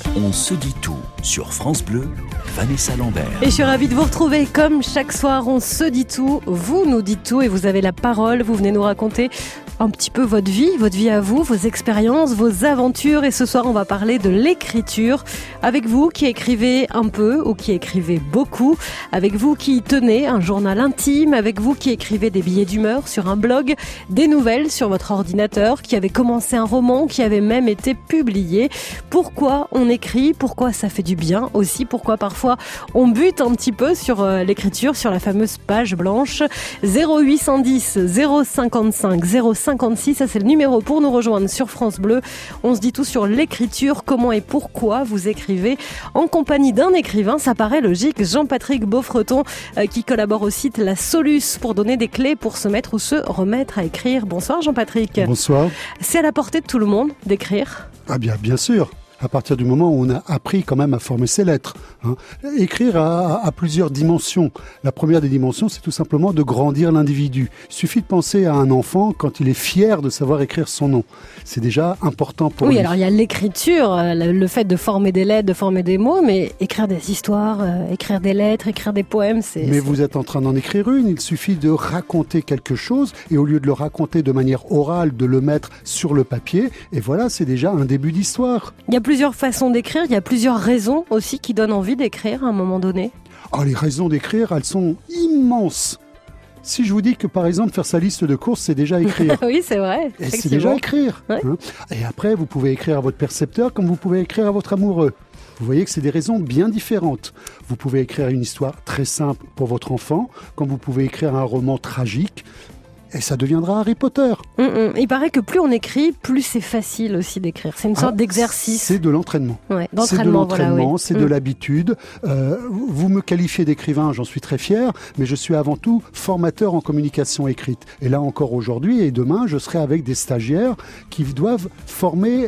On se dit tout sur France Bleu, Vanessa Lambert. Et je suis ravie de vous retrouver comme chaque soir. On se dit tout, vous nous dites tout et vous avez la parole. Vous venez nous raconter un petit peu votre vie à vous, vos expériences, vos aventures. Et ce soir, on va parler de l'écriture. Avec vous qui écrivez un peu ou qui écrivez beaucoup. Avec vous qui tenez un journal intime. Avec vous qui écrivez des billets d'humeur sur un blog, des nouvelles sur votre ordinateur, qui avez commencé un roman, qui avait même été publié. Pourquoi on écrit? Pourquoi ça fait du bien aussi? Pourquoi parfois on bute un petit peu sur l'écriture, sur la fameuse page blanche? 0810 055 056, ça c'est le numéro pour nous rejoindre sur France Bleu. On se dit tout sur l'écriture, comment et pourquoi vous écrivez en compagnie d'un écrivain, ça paraît logique, Jean-Patrick Beaufreton, qui collabore au site La Soluce pour donner des clés pour se mettre ou se remettre à écrire. Bonsoir Jean-Patrick. Bonsoir. C'est à la portée de tout le monde d'écrire? Ah bien sûr. À partir du moment où on a appris quand même à former ses lettres. Écrire a plusieurs dimensions. La première des dimensions, c'est tout simplement de grandir l'individu. Il suffit de penser à un enfant quand il est fier de savoir écrire son nom. C'est déjà important pour lui. Oui, alors il y a l'écriture, le fait de former des lettres, de former des mots, mais écrire des histoires, écrire des lettres, écrire des poèmes, vous êtes en train d'en écrire une. Il suffit de raconter quelque chose et au lieu de le raconter de manière orale, de le mettre sur le papier. Et voilà, c'est déjà un début d'histoire. Il y a plusieurs façons d'écrire, il y a plusieurs raisons aussi qui donnent envie d'écrire à un moment donné. Les raisons d'écrire, elles sont immenses. Si je vous dis que par exemple faire sa liste de courses, c'est déjà écrire. Oui, c'est vrai. Et c'est déjà écrire. Ouais. Et après, vous pouvez écrire à votre percepteur comme vous pouvez écrire à votre amoureux. Vous voyez que c'est des raisons bien différentes. Vous pouvez écrire une histoire très simple pour votre enfant, comme vous pouvez écrire un roman tragique. Et ça deviendra Harry Potter. Il paraît que plus on écrit, plus c'est facile aussi d'écrire. C'est une sorte d'exercice. C'est de l'entraînement. Ouais, c'est de l'entraînement, voilà, oui. C'est de l'habitude. Vous me qualifiez d'écrivain, j'en suis très fier, mais je suis avant tout formateur en communication écrite. Et là encore aujourd'hui et demain, je serai avec des stagiaires qui doivent former,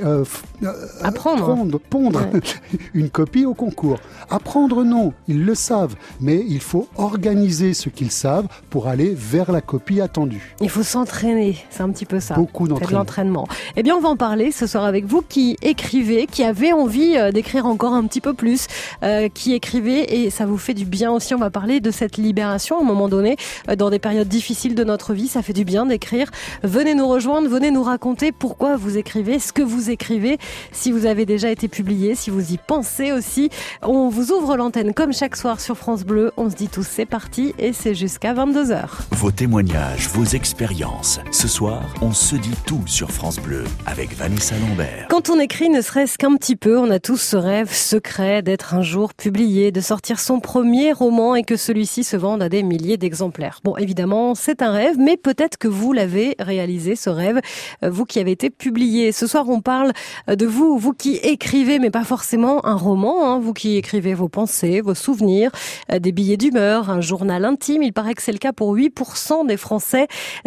pondre une copie au concours. Apprendre, non, ils le savent, mais il faut organiser ce qu'ils savent pour aller vers la copie attendue. Il faut s'entraîner, c'est un petit peu ça. Beaucoup d'entraînement. C'est de l'entraînement. Eh bien, on va en parler ce soir avec vous qui écrivez, qui avez envie d'écrire encore un petit peu plus, qui écrivez et ça vous fait du bien aussi. On va parler de cette libération à un moment donné, dans des périodes difficiles de notre vie. Ça fait du bien d'écrire. Venez nous rejoindre, venez nous raconter pourquoi vous écrivez, ce que vous écrivez, si vous avez déjà été publié, si vous y pensez aussi. On vous ouvre l'antenne comme chaque soir sur France Bleu. On se dit tous c'est parti et c'est jusqu'à 22h. Vos témoignages, vos expériences. Ce soir, on se dit tout sur France Bleu avec Vanessa Lambert. Quand on écrit, ne serait-ce qu'un petit peu, on a tous ce rêve secret d'être un jour publié, de sortir son premier roman et que celui-ci se vende à des milliers d'exemplaires. Bon, évidemment, c'est un rêve, mais peut-être que vous l'avez réalisé, ce rêve, vous qui avez été publié. Ce soir, on parle de vous, vous qui écrivez, mais pas forcément un roman, vous qui écrivez vos pensées, vos souvenirs, des billets d'humeur, un journal intime. Il paraît que c'est le cas pour 8% des Français.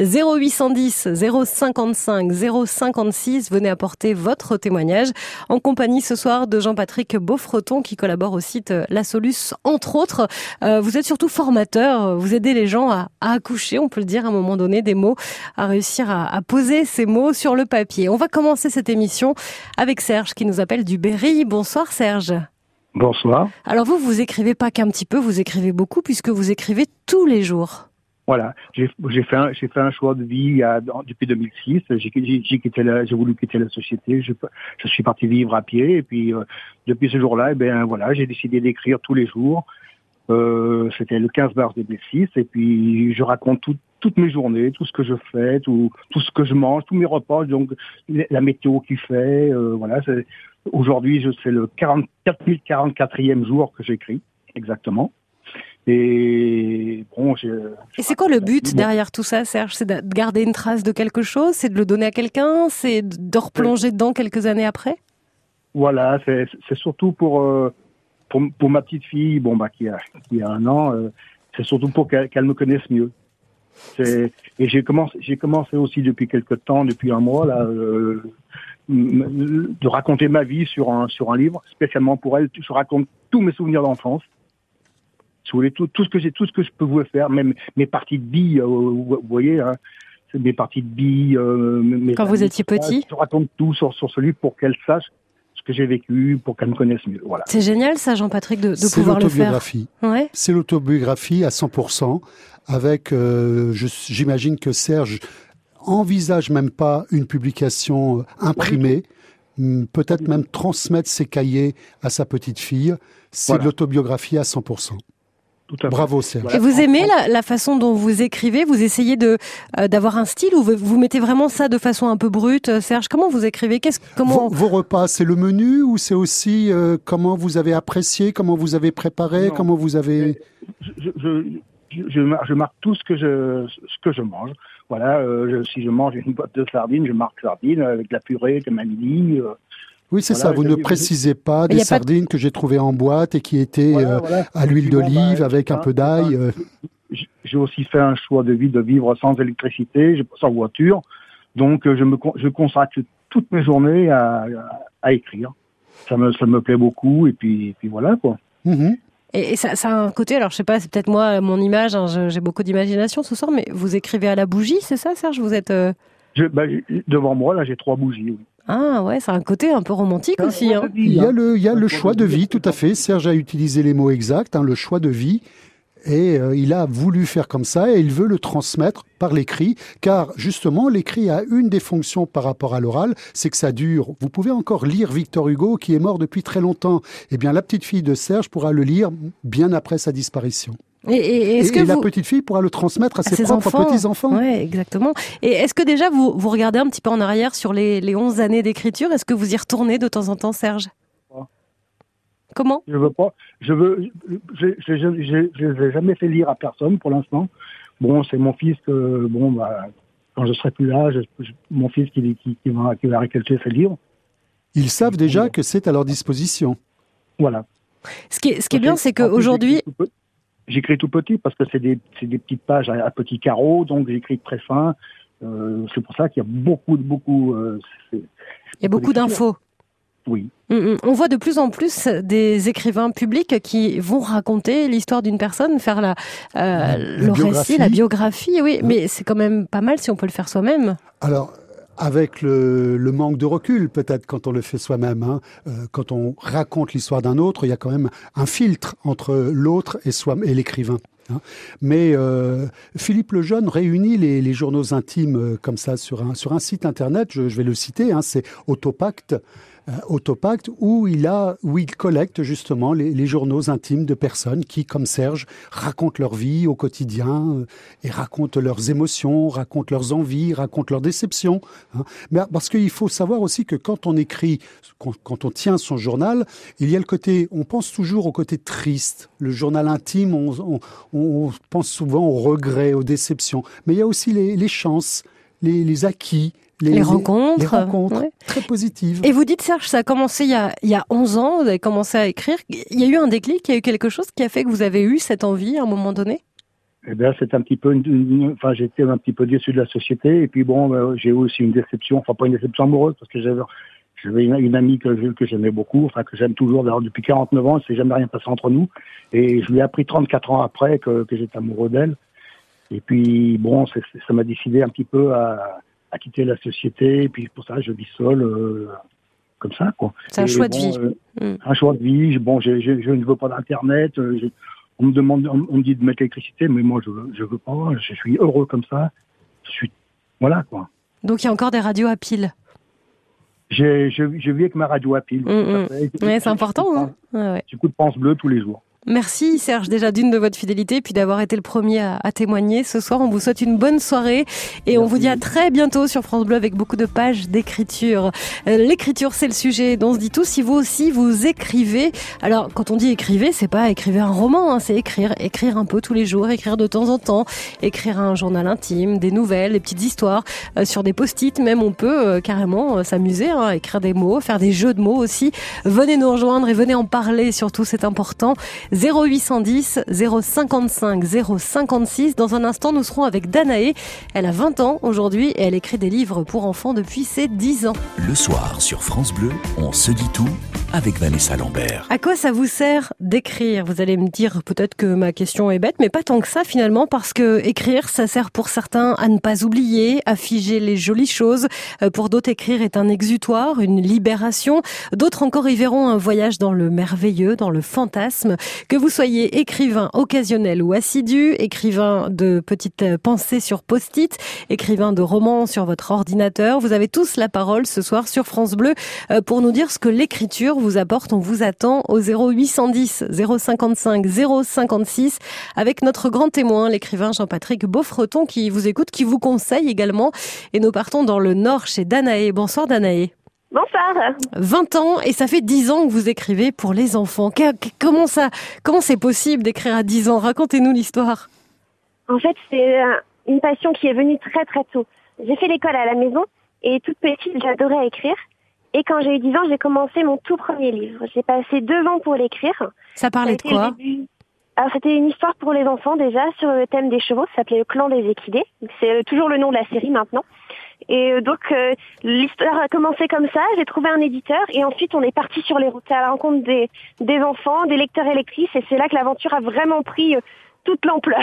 0810 055 056, venez apporter votre témoignage en compagnie ce soir de Jean-Patrick Beaufreton qui collabore au site La Soluce entre autres. Vous êtes surtout formateur, vous aidez les gens à accoucher, on peut le dire à un moment donné, des mots, à réussir à poser ces mots sur le papier. On va commencer cette émission avec Serge qui nous appelle du Berry. Bonsoir Serge. Bonsoir. Alors vous écrivez pas qu'un petit peu, vous écrivez beaucoup puisque vous écrivez tous les jours. Voilà, j'ai fait un choix de vie depuis 2006. J'ai voulu quitter la société. Je suis parti vivre à pied et puis depuis ce jour-là, j'ai décidé d'écrire tous les jours. C'était le 15 mars 2006 et puis je raconte toutes mes journées, tout ce que je fais, tout ce que je mange, tous mes repas, donc la météo qu'il fait. Aujourd'hui, c'est le 44e jour que j'écris exactement. Et bon, Et c'est quoi le but derrière tout ça, Serge? C'est de garder une trace de quelque chose? C'est de le donner à quelqu'un? C'est de replonger dedans quelques années après? Voilà, c'est surtout pour ma petite fille, qui a 1 an. C'est surtout pour qu'elle me connaisse mieux. Et j'ai commencé aussi depuis quelque temps, depuis 1 mois là, de raconter ma vie sur un livre spécialement pour elle. Je raconte tous mes souvenirs d'enfance. Si vous voulez, tout ce que je peux vous faire, même mes parties de billes, vous voyez, c'est mes parties de billes. Quand vous étiez petit. Je raconte tout sur ce livre pour qu'elle sache que j'ai vécu, pour qu'elle me connaisse mieux. Voilà. C'est génial ça, Jean-Patrick, de pouvoir le faire. Ouais. C'est l'autobiographie à 100%, avec, j'imagine que Serge envisage même pas une publication imprimée, peut-être même transmettre ses cahiers à sa petite fille. C'est de l'autobiographie à 100%. Bravo Serge. Et vous aimez la façon dont vous écrivez? Vous essayez d'avoir un style ou vous mettez vraiment ça de façon un peu brute? Serge, comment vous écrivez? Vos repas, c'est le menu ou c'est aussi comment vous avez apprécié, comment vous avez préparé, comment vous avez... Je marque tout ce que je mange. Voilà, si je mange une boîte de sardines, je marque sardines avec de la purée, de vanille. Oui, c'est ça. Vous ne précisez pas des sardines que j'ai trouvées en boîte et qui étaient à l'huile d'olive avec un peu d'ail. J'ai aussi fait un choix de vie de vivre sans électricité, sans voiture. Donc, je consacre toutes mes journées à écrire. Ça me plaît beaucoup et puis voilà, quoi. Mm-hmm. Et ça a un côté, alors je sais pas, c'est peut-être moi, mon image, hein, j'ai beaucoup d'imagination ce soir, mais vous écrivez à la bougie, c'est ça, Serge? Vous êtes... devant moi, là, j'ai 3 bougies, oui. Ah ouais, c'est un côté un peu romantique aussi. Hein. Il y a le choix de vie, tout à fait. Serge a utilisé les mots exacts, le choix de vie. Et il a voulu faire comme ça et il veut le transmettre par l'écrit, car justement l'écrit a une des fonctions par rapport à l'oral, c'est que ça dure. Vous pouvez encore lire Victor Hugo qui est mort depuis très longtemps. Eh bien la petite fille de Serge pourra le lire bien après sa disparition. Et la petite fille pourra le transmettre à ses propres petits-enfants. Oui, exactement. Et est-ce que déjà vous regardez un petit peu en arrière sur les 11 années d'écriture? Est-ce que vous y retournez de temps en temps, Serge? Comment? Je veux pas. Je l'ai jamais fait lire à personne pour l'instant. Bon, c'est mon fils que, quand je serai plus là, mon fils qui va récolter ses livres. Ils savent déjà que c'est à leur disposition. Voilà. Ce qui est bien, c'est qu'aujourd'hui... J'écris tout petit parce que c'est des petites pages à petits carreaux, donc j'écris très fin. C'est pour ça qu'il y a beaucoup. Il y a beaucoup d'infos. Oui. On voit de plus en plus des écrivains publics qui vont raconter l'histoire d'une personne, faire le récit, la biographie, oui. Mais c'est quand même pas mal si on peut le faire soi-même. Alors, avec le manque de recul, peut-être, quand on le fait soi-même, quand on raconte l'histoire d'un autre, il y a quand même un filtre entre l'autre et l'écrivain. Mais Philippe Lejeune réunit les journaux intimes comme ça sur un site internet, je vais le citer, c'est Autopacte, où il collecte justement les journaux intimes de personnes qui, comme Serge, racontent leur vie au quotidien et racontent leurs émotions, racontent leurs envies, racontent leurs déceptions. Mais parce qu'il faut savoir aussi que quand on écrit, quand on tient son journal, il y a le côté, on pense toujours au côté triste. Le journal intime, on pense souvent aux regrets, aux déceptions. Mais il y a aussi les chances, les acquis, les rencontres très positives. Et vous dites, Serge, ça a commencé il y a 11 ans, vous avez commencé à écrire. Il y a eu un déclic, il y a eu quelque chose qui a fait que vous avez eu cette envie à un moment donné? Eh bien, c'est un petit peu, j'étais un petit peu déçu de la société. Et puis j'ai eu aussi une déception, pas une déception amoureuse, parce que j'avais une amie que j'aimais beaucoup, que j'aime toujours. D'ailleurs, depuis 49 ans, il ne s'est jamais rien passé entre nous. Et je lui ai appris 34 ans après que j'étais amoureux d'elle. Et puis, ça m'a décidé un petit peu à quitter la société, et puis pour ça je vis seul comme ça, quoi. C'est un choix de vie. Un choix de vie. Je ne veux pas d'internet. On me dit de mettre l'électricité, mais moi je veux pas. Je suis heureux comme ça. Voilà, quoi. Donc il y a encore des radios à pile. Je vis avec ma radio à pile. Ouais, c'est important. J'écoute France Bleu tous les jours. Merci Serge déjà d'une de votre fidélité et puis d'avoir été le premier à témoigner ce soir. On vous souhaite une bonne soirée et on vous dit à très bientôt sur France Bleu avec beaucoup de pages d'écriture. L'écriture, c'est le sujet dont on se dit tout. Si vous aussi vous écrivez, alors quand on dit écrivez, c'est pas écrivez un roman, c'est écrire un peu tous les jours, écrire de temps en temps, écrire un journal intime, des nouvelles, des petites histoires sur des post-it. Même on peut carrément s'amuser, écrire des mots, faire des jeux de mots aussi. Venez nous rejoindre et venez en parler surtout, c'est important. 0810 055 056. Dans un instant, nous serons avec Danae. Elle a 20 ans aujourd'hui et elle écrit des livres pour enfants depuis ses 10 ans. Le soir sur France Bleu, on se dit tout avec Vanessa Lambert. À quoi ça vous sert d'écrire ? Vous allez me dire peut-être que ma question est bête, mais pas tant que ça finalement, parce que écrire, ça sert pour certains à ne pas oublier, à figer les jolies choses. Pour d'autres, écrire est un exutoire, une libération. D'autres encore y verront un voyage dans le merveilleux, dans le fantasme. Que vous soyez écrivain occasionnel ou assidu, écrivain de petites pensées sur post-it, écrivain de romans sur votre ordinateur, vous avez tous la parole ce soir sur France Bleu pour nous dire ce que l'écriture vous apporte. On vous attend au 0810 055 056 avec notre grand témoin, l'écrivain Jean-Patrick Beaufreton qui vous écoute, qui vous conseille également. Et nous partons dans le Nord chez Danae. Bonsoir Danae. Bonsoir. 20 ans et ça fait 10 ans que vous écrivez pour les enfants. Comment c'est possible d'écrire à 10 ans ? Racontez-nous l'histoire. En fait, c'est une passion qui est venue très très tôt. J'ai fait l'école à la maison et toute petite, j'adorais écrire. Et quand j'ai eu 10 ans, j'ai commencé mon tout premier livre. J'ai passé 2 ans pour l'écrire. Ça parlait de quoi ? Alors, c'était une histoire pour les enfants déjà sur le thème des chevaux. Ça s'appelait Le Clan des Équidés. C'est toujours le nom de la série maintenant. Et donc, l'histoire a commencé comme ça. J'ai trouvé un éditeur et ensuite, on est parti sur les routes à la rencontre des enfants, des lecteurs et lectrices. Et c'est là que l'aventure a vraiment pris toute l'ampleur.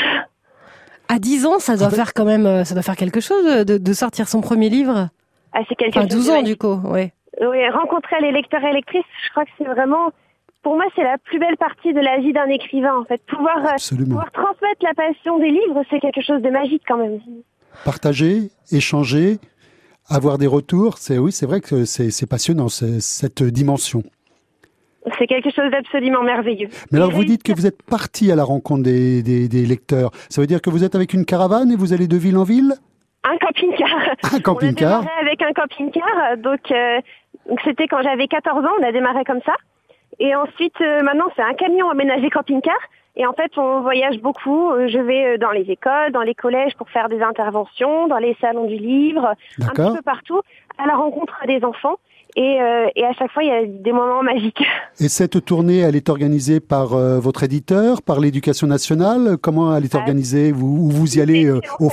À 10 ans, ça doit faire quand même, ça doit faire quelque chose de sortir son premier livre. Ah, c'est quelque chose. 12 ans, du coup, oui. Oui, rencontrer les lecteurs et lectrices, je crois que c'est vraiment, pour moi, c'est la plus belle partie de la vie d'un écrivain, en fait. Pouvoir transmettre la passion des livres, c'est quelque chose de magique, quand même. Partager, échanger, avoir des retours, c'est vrai que c'est passionnant, cette dimension. C'est quelque chose d'absolument merveilleux. Mais alors, vous dites que vous êtes parti à la rencontre des lecteurs. Ça veut dire que vous êtes avec une caravane et vous allez de ville en ville ? Un camping-car. Un camping-car. On a démarré avec un camping-car, donc c'était quand j'avais 14 ans, on a démarré comme ça. Et ensuite, maintenant, c'est un camion aménagé camping-car. Et en fait, on voyage beaucoup. Je vais dans les écoles, dans les collèges pour faire des interventions, dans les salons du livre, D'accord. Un petit peu partout, à la rencontre des enfants. Et à chaque fois, il y a des moments magiques. Et cette tournée, elle est organisée par votre éditeur, par l'Éducation nationale. Comment elle est organisée ? Vous y allez au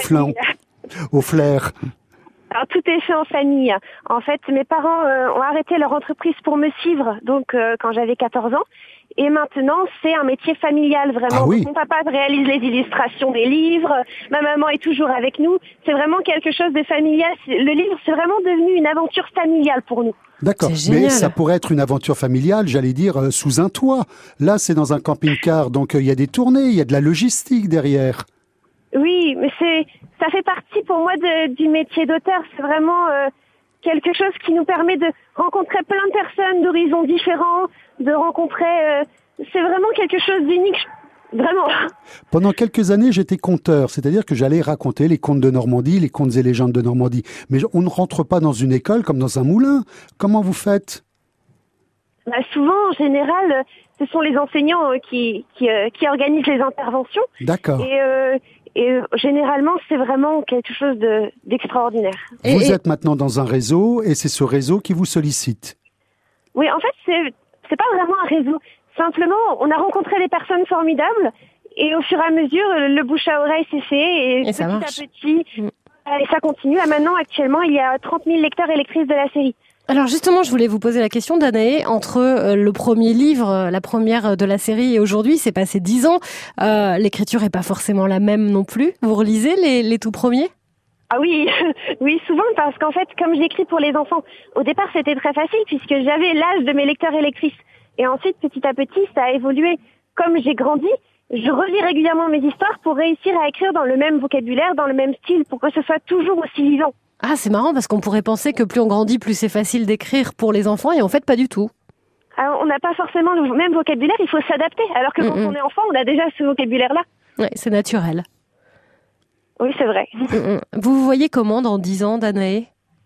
flair. Alors, tout est fait en famille. En fait, mes parents ont arrêté leur entreprise pour me suivre, donc quand j'avais 14 ans. Et maintenant, c'est un métier familial, vraiment. Ah oui. Mon papa réalise les illustrations des livres. Ma maman est toujours avec nous. C'est vraiment quelque chose de familial. Le livre, c'est vraiment devenu une aventure familiale pour nous. D'accord, mais ça pourrait être une aventure familiale, j'allais dire, sous un toit. Là, c'est dans un camping-car, donc il y a des tournées, il y a de la logistique derrière. Oui, mais ça fait partie pour moi du métier d'auteur. C'est vraiment quelque chose qui nous permet de rencontrer plein de personnes d'horizons différents, de rencontrer... c'est vraiment quelque chose d'unique, vraiment. Pendant quelques années, j'étais conteur, c'est-à-dire que j'allais raconter les contes de Normandie, les contes et légendes de Normandie. Mais on ne rentre pas dans une école comme dans un moulin. Comment vous faites ? Souvent, en général, ce sont les enseignants qui organisent les interventions. D'accord. Et généralement, c'est vraiment quelque chose d'extraordinaire. Vous êtes maintenant dans un réseau et c'est ce réseau qui vous sollicite. Oui, en fait, c'est pas vraiment un réseau. Simplement, on a rencontré des personnes formidables et au fur et à mesure, le bouche à oreille s'est fait et petit à petit, et ça continue. Là, maintenant, actuellement, il y a 30 000 lecteurs et lectrices de la série. Alors justement, je voulais vous poser la question, Danae, entre le premier livre, la première de la série et aujourd'hui, c'est passé 10 ans. L'écriture est pas forcément la même non plus. Vous relisez les tout premiers ? Ah oui, oui, souvent, parce qu'en fait, comme j'écris pour les enfants, au départ, c'était très facile puisque j'avais l'âge de mes lecteurs et lectrices. Et ensuite, petit à petit, ça a évolué. Comme j'ai grandi, je relis régulièrement mes histoires pour réussir à écrire dans le même vocabulaire, dans le même style, pour que ce soit toujours aussi vivant. Ah, c'est marrant parce qu'on pourrait penser que plus on grandit, plus c'est facile d'écrire pour les enfants et en fait, pas du tout. Alors, on n'a pas forcément le même vocabulaire, il faut s'adapter. Alors que quand on est enfant, on a déjà ce vocabulaire-là. Oui, c'est naturel. Oui, c'est vrai. Vous vous voyez comment dans 10 ans, Danae ?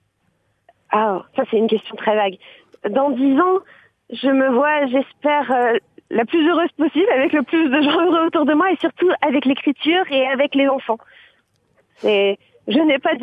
Ah, ça c'est une question très vague. Dans 10 ans, je me vois, j'espère, la plus heureuse possible, avec le plus de gens heureux autour de moi et surtout avec l'écriture et avec les enfants. Je n'ai pas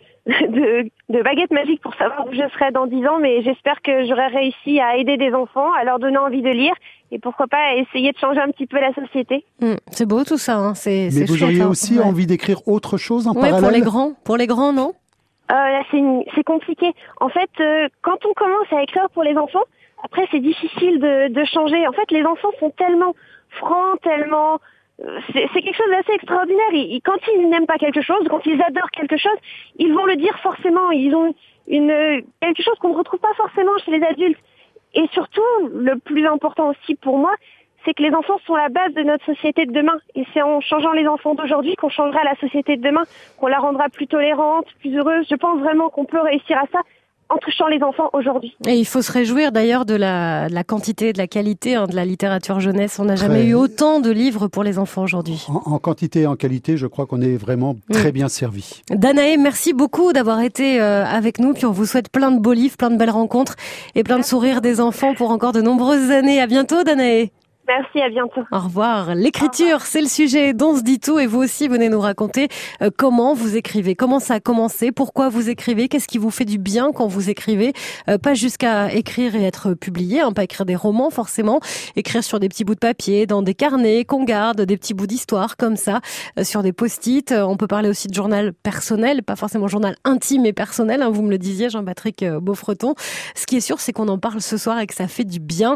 de baguette magique pour savoir où je serai dans 10 ans, mais j'espère que j'aurai réussi à aider des enfants, à leur donner envie de lire et pourquoi pas essayer de changer un petit peu la société. C'est beau tout ça, hein. Mais vous auriez aussi envie d'écrire autre chose en parallèle? Pour les grands, non? Là, c'est compliqué. En fait, quand on commence à écrire pour les enfants, après c'est difficile de changer. En fait, les enfants sont tellement francs, tellement... C'est quelque chose d'assez extraordinaire. Quand ils n'aiment pas quelque chose, quand ils adorent quelque chose, ils vont le dire forcément. Ils ont quelque chose qu'on ne retrouve pas forcément chez les adultes. Et surtout, le plus important aussi pour moi, c'est que les enfants sont la base de notre société de demain. Et c'est en changeant les enfants d'aujourd'hui qu'on changera la société de demain, qu'on la rendra plus tolérante, plus heureuse. Je pense vraiment qu'on peut réussir à ça en touchant les enfants aujourd'hui. Et il faut se réjouir d'ailleurs de la quantité, de la qualité de la littérature jeunesse. On n'a jamais eu autant de livres pour les enfants aujourd'hui. En quantité et en qualité, je crois qu'on est vraiment très bien servi. Danae, merci beaucoup d'avoir été avec nous. Puis on vous souhaite plein de beaux livres, plein de belles rencontres et plein de sourires des enfants pour encore de nombreuses années. À bientôt, Danae. Merci, à bientôt. Au revoir. L'écriture, c'est le sujet dont on se dit tout et vous aussi venez nous raconter comment vous écrivez, comment ça a commencé, pourquoi vous écrivez, qu'est-ce qui vous fait du bien quand vous écrivez, pas jusqu'à écrire et être publié, pas écrire des romans forcément, écrire sur des petits bouts de papier, dans des carnets qu'on garde, des petits bouts d'histoire comme ça, sur des post-it. On peut parler aussi de journal personnel, pas forcément journal intime et personnel, vous me le disiez Jean-Patrick Beaufreton. Ce qui est sûr, c'est qu'on en parle ce soir et que ça fait du bien.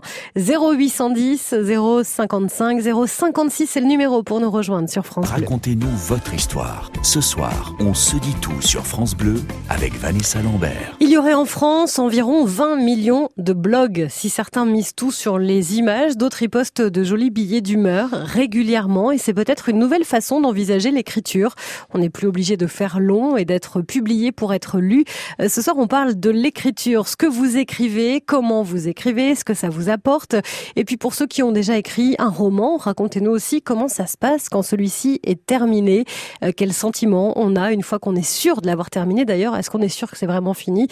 0810 055 056, c'est le numéro pour nous rejoindre sur France Bleu. Racontez-nous votre histoire. Ce soir, on se dit tout sur France Bleu avec Vanessa Lambert. Il y aurait en France environ 20 millions de blogs. Si certains misent tout sur les images, d'autres y postent de jolis billets d'humeur régulièrement et c'est peut-être une nouvelle façon d'envisager l'écriture. On n'est plus obligé de faire long et d'être publié pour être lu. Ce soir, on parle de l'écriture, ce que vous écrivez, comment vous écrivez, ce que ça vous apporte. Et puis pour ceux qui ont déjà écrit un roman, racontez-nous aussi comment ça se passe quand celui-ci est terminé, quel sentiment on a une fois qu'on est sûr de l'avoir terminé. D'ailleurs, est-ce qu'on est sûr que c'est vraiment fini?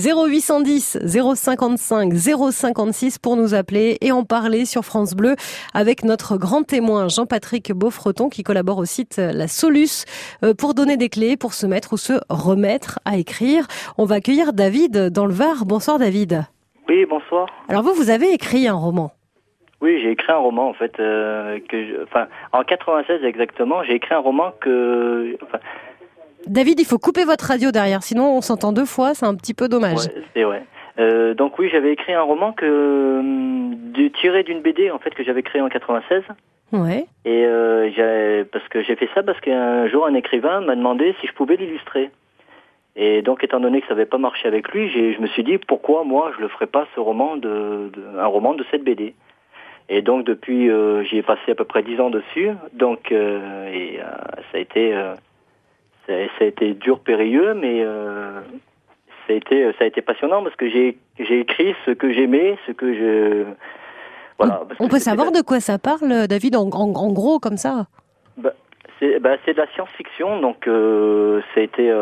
0810 055 056 pour nous appeler et en parler sur France Bleu avec notre grand témoin Jean-Patrick Beaufreton qui collabore au site La Soluce pour donner des clés pour se mettre ou se remettre à écrire. On va accueillir David dans le Var. Bonsoir David. Oui, bonsoir. Alors vous avez écrit un roman? Oui, j'ai écrit un roman en fait, en 96 exactement, j'ai écrit un roman David, il faut couper votre radio derrière, sinon on s'entend deux fois, c'est un petit peu dommage. Ouais, c'est vrai. Donc oui, j'avais écrit un roman tiré d'une BD en fait que j'avais créé en 96. Ouais. Et parce que j'ai fait ça parce qu'un jour un écrivain m'a demandé si je pouvais l'illustrer. Et donc étant donné que ça n'avait pas marché avec lui, je me suis dit pourquoi moi je le ferais pas ce roman un roman de cette BD. Et donc depuis, j'y ai passé à peu près 10 ans dessus. Donc ça a été dur, périlleux, mais ça a été passionnant parce que j'ai écrit ce que j'aimais, ce que je voilà. On peut savoir de quoi ça parle, David, en gros comme ça. C'est de la science-fiction, donc ça a été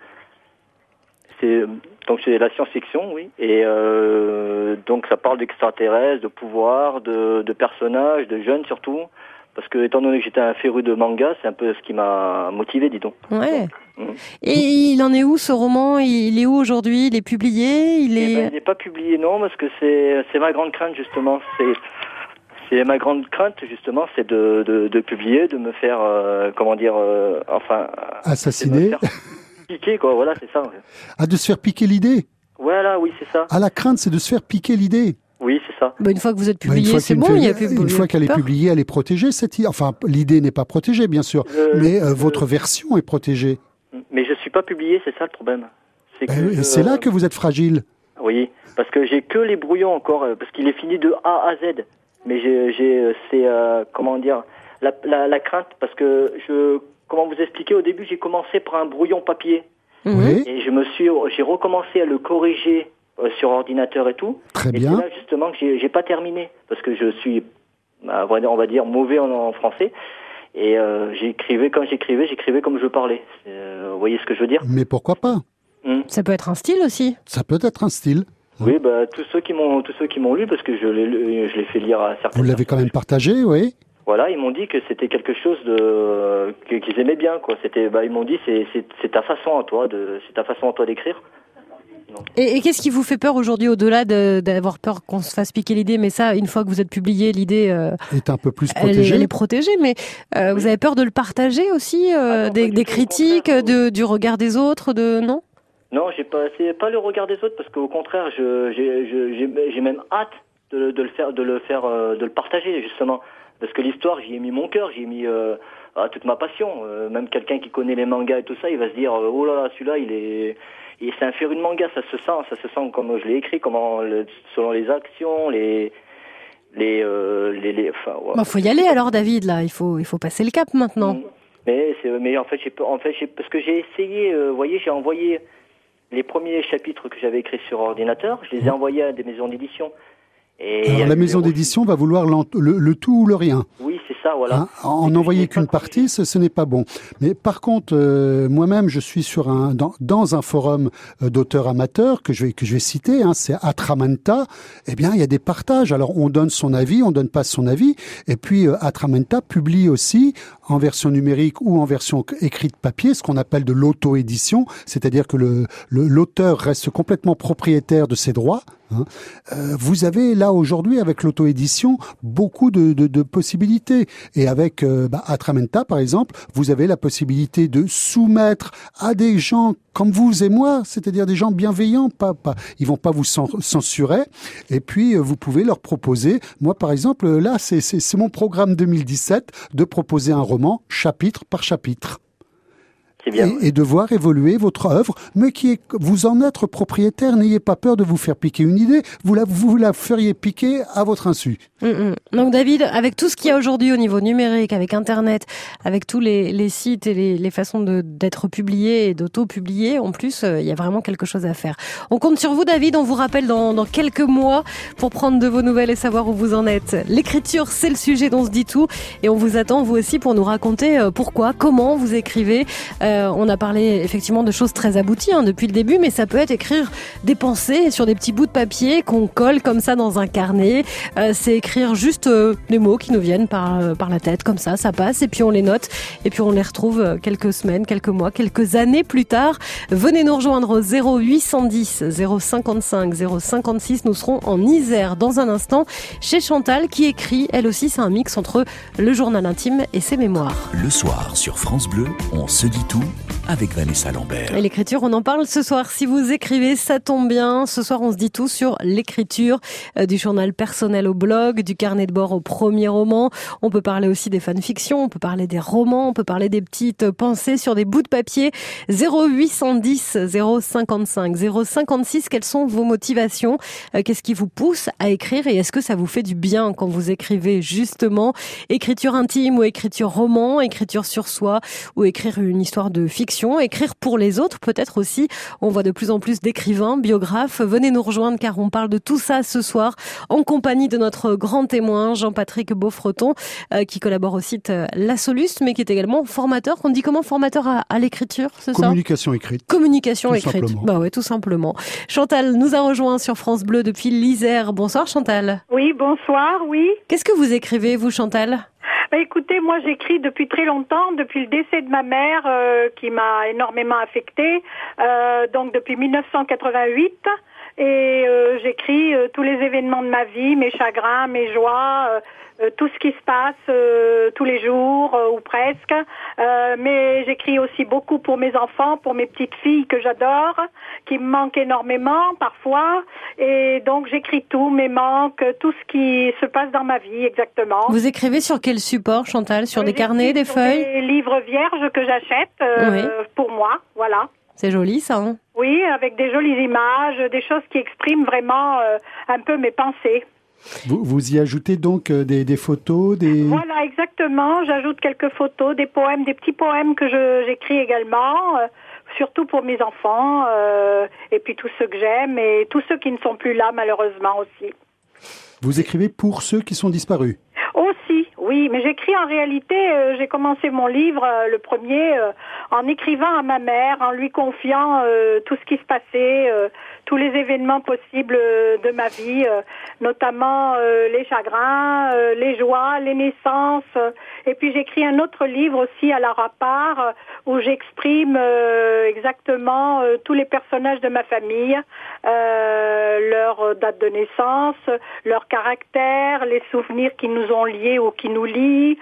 donc c'est de la science-fiction, oui, et donc ça parle d'extraterrestres, de pouvoirs, de personnages, de jeunes surtout, parce que étant donné que j'étais un féru de manga, c'est un peu ce qui m'a motivé, dis donc. Ouais. Et il en est où ce roman? Il est où aujourd'hui? Il est publié? Il n'est pas publié, non, parce que c'est ma grande crainte justement. C'est ma grande crainte justement, c'est de publier, de me faire assassiner. Piquer, quoi, voilà, c'est ça. Ah, de se faire piquer l'idée? Voilà, oui, c'est ça. Ah, la crainte, c'est de se faire piquer l'idée? Oui, c'est ça. Une fois que vous êtes publié, c'est bon, il n'y a plus... Une fois qu'elle est publiée, elle est protégée, cette idée. Enfin, l'idée n'est pas protégée, bien sûr, mais votre version est protégée. Mais je suis pas publié, c'est ça le problème. C'est là que vous êtes fragile. Oui, parce que j'ai que les brouillons encore, parce qu'il est fini de A à Z. Mais la crainte, parce que comment vous expliquer, au début j'ai commencé par un brouillon papier. Oui. Et j'ai recommencé à le corriger sur ordinateur et tout. Très bien. Et c'est là justement que j'ai pas terminé, parce que je suis, on va dire, mauvais en français. Et j'écrivais comme je parlais. Vous voyez ce que je veux dire? Mais pourquoi pas? Ça peut être un style aussi. Ça peut être un style. Oui, tous ceux qui m'ont lu, parce que je l'ai fait lire à certains. Vous l'avez quand même partagé, oui. Voilà, ils m'ont dit que c'était quelque chose qu'ils aimaient bien, quoi. Ils m'ont dit c'est ta façon à toi d'écrire. non. Et qu'est-ce qui vous fait peur aujourd'hui, au-delà d'avoir peur qu'on se fasse piquer l'idée, mais ça, une fois que vous êtes publié, l'idée est un peu plus protégée. Elle est protégée, mais vous avez peur de le partager aussi, des critiques, du regard des autres, non? Non, c'est pas le regard des autres, parce qu'au contraire, j'ai même hâte de le partager, justement. Parce que l'histoire, j'y ai mis mon cœur, j'y ai mis toute ma passion. Même quelqu'un qui connaît les mangas et tout ça, il va se dire oh là là, celui-là, c'est un féru de manga, ça se sent comme je l'ai écrit, selon les actions, enfin. Ouais. Faut y aller alors, David. Là, il faut passer le cap maintenant. Mais en fait, parce que j'ai essayé. Vous voyez, j'ai envoyé les premiers chapitres que j'avais écrits sur ordinateur. Je les ai envoyés à des maisons d'édition. Alors la maison d'édition va vouloir le tout ou le rien. Oui, c'est ça, voilà. En n'envoyer qu'une partie, ce n'est pas bon. Mais par contre, moi-même, je suis dans un forum d'auteurs amateurs que je vais citer. C'est Atramanta. Eh bien, il y a des partages. Alors, on donne son avis, on donne pas son avis. Et puis, Atramanta publie aussi en version numérique ou en version écrite papier, ce qu'on appelle de l'auto-édition, c'est-à-dire que l'auteur reste complètement propriétaire de ses droits. Vous avez là aujourd'hui avec l'auto-édition beaucoup de possibilités, et avec Atramenta par exemple, vous avez la possibilité de soumettre à des gens comme vous et moi, c'est-à-dire des gens bienveillants, ils vont pas vous censurer, et puis vous pouvez leur proposer. Moi par exemple, là c'est mon programme 2017 de proposer un roman chapitre par chapitre. Et de voir évoluer votre œuvre, mais vous en êtes propriétaire. N'ayez pas peur de vous faire piquer une idée. Vous la feriez piquer à votre insu. Donc David, avec tout ce qu'il y a aujourd'hui au niveau numérique, avec Internet, avec tous les sites et les façons d'être publiés et d'auto-publiés, en plus, il y a vraiment quelque chose à faire. On compte sur vous, David. On vous rappelle dans quelques mois pour prendre de vos nouvelles et savoir où vous en êtes. L'écriture, c'est le sujet dont on se dit tout, et on vous attend vous aussi pour nous raconter pourquoi, comment vous écrivez. On a parlé effectivement de choses très abouties depuis le début, mais ça peut être écrire des pensées sur des petits bouts de papier qu'on colle comme ça dans un carnet. C'est écrire juste des mots qui nous viennent par la tête, comme ça passe, et puis on les note, et puis on les retrouve quelques semaines, quelques mois, quelques années plus tard. Venez nous rejoindre au 0810 055 056. Nous serons en Isère dans un instant chez Chantal qui écrit, elle aussi c'est un mix entre le journal intime et ses mémoires. Le soir sur France Bleu, on se dit tout avec Vanessa Lambert. Et l'écriture, on en parle ce soir. Si vous écrivez, ça tombe bien. Ce soir, on se dit tout sur l'écriture, du journal personnel au blog, du carnet de bord au premier roman. On peut parler aussi des fanfictions, on peut parler des romans, on peut parler des petites pensées sur des bouts de papier. 0810 055 056, quelles sont vos motivations? Qu'est-ce qui vous pousse à écrire, et est-ce que ça vous fait du bien quand vous écrivez justement? Écriture intime ou écriture roman, écriture sur soi ou écrire une histoire de fiction, écrire pour les autres peut-être aussi. On voit de plus en plus d'écrivains, biographes. Venez nous rejoindre car on parle de tout ça ce soir en compagnie de notre grand témoin Jean-Patrick Beaufreton qui collabore au site La Soluste, mais qui est également formateur. On dit comment, formateur à l'écriture, c'est ça? Communication écrite. Communication écrite. Bah ouais, tout simplement. Chantal nous a rejoint sur France Bleu depuis l'Isère. Bonsoir Chantal. Oui, bonsoir, oui. Qu'est-ce que vous écrivez vous Chantal? Écoutez, moi j'écris depuis très longtemps, depuis le décès de ma mère qui m'a énormément affectée, donc depuis 1988. Et j'écris tous les événements de ma vie, mes chagrins, mes joies, tout ce qui se passe tous les jours ou presque. Mais j'écris aussi beaucoup pour mes enfants, pour mes petites filles que j'adore, qui me manquent énormément parfois. Et donc j'écris tout, mes manques, tout ce qui se passe dans ma vie exactement. Vous écrivez sur quel support, Chantal? Sur des carnets, des feuilles? Des livres vierges que j'achète pour moi, voilà. C'est joli ça, hein? Oui, avec des jolies images, des choses qui expriment vraiment un peu mes pensées. Vous y ajoutez donc des photos, des... Voilà, exactement. J'ajoute quelques photos, des poèmes, des petits poèmes que j'écris également, surtout pour mes enfants, et puis tous ceux que j'aime, et tous ceux qui ne sont plus là, malheureusement aussi. Vous écrivez pour ceux qui sont disparus? Aussi, oui, mais j'écris en réalité, j'ai commencé mon livre, le premier, en écrivant à ma mère, en lui confiant tout ce qui se passait, tous les événements possibles de ma vie, notamment les chagrins, les joies, les naissances. Et puis j'écris un autre livre aussi à la part où j'exprime exactement tous les personnages de ma famille, leur date de naissance, leur caractère, les souvenirs qui nous ont liés ou qui nous lient,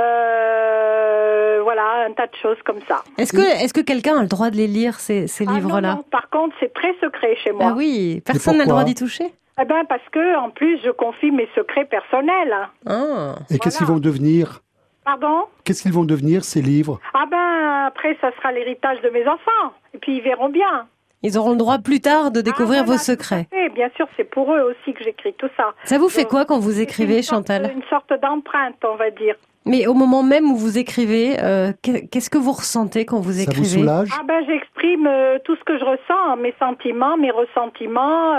voilà, un tas de choses comme ça. Est-ce que quelqu'un a le droit de les lire, ces livres-là? Non, par contre, c'est très secret chez moi. Ah oui, personne n'a le droit d'y toucher? Eh ben, parce que, en plus, je confie mes secrets personnels. Ah. Et qu'est-ce qu'ils vont devenir? Pardon? Qu'est-ce qu'ils vont devenir, ces livres? Ah ben, après, ça sera l'héritage de mes enfants. Et puis, ils verront bien. Ils auront le droit plus tard de découvrir vos secrets. Bien sûr, c'est pour eux aussi que j'écris tout ça. Ça vous fait quoi quand vous écrivez, Chantal? Une sorte d'empreinte, on va dire. Mais au moment même où vous écrivez, qu'est-ce que vous ressentez quand vous écrivez? Ça vous soulage? Ah ben, j'exprime tout ce que je ressens, mes sentiments, mes ressentiments,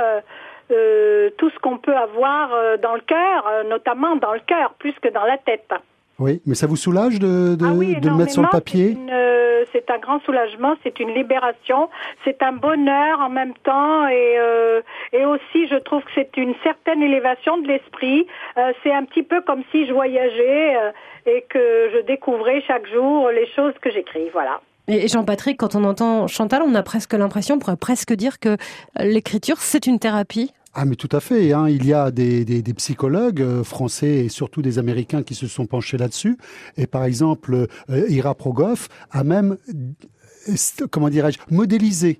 tout ce qu'on peut avoir dans le cœur, notamment dans le cœur, plus que dans la tête. Oui, mais ça vous soulage de le mettre sur le papier? C'est un grand soulagement, c'est une libération, c'est un bonheur en même temps et aussi je trouve que c'est une certaine élévation de l'esprit. C'est un petit peu comme si je voyageais et que je découvrais chaque jour les choses que j'écris, voilà. Et Jean-Patrick, quand on entend Chantal, on a presque l'impression, on pourrait presque dire que l'écriture, c'est une thérapie. Ah mais tout à fait, hein. Il y a des psychologues français et surtout des Américains qui se sont penchés là-dessus. Et par exemple, Ira Progoff a même, comment dirais-je, modélisé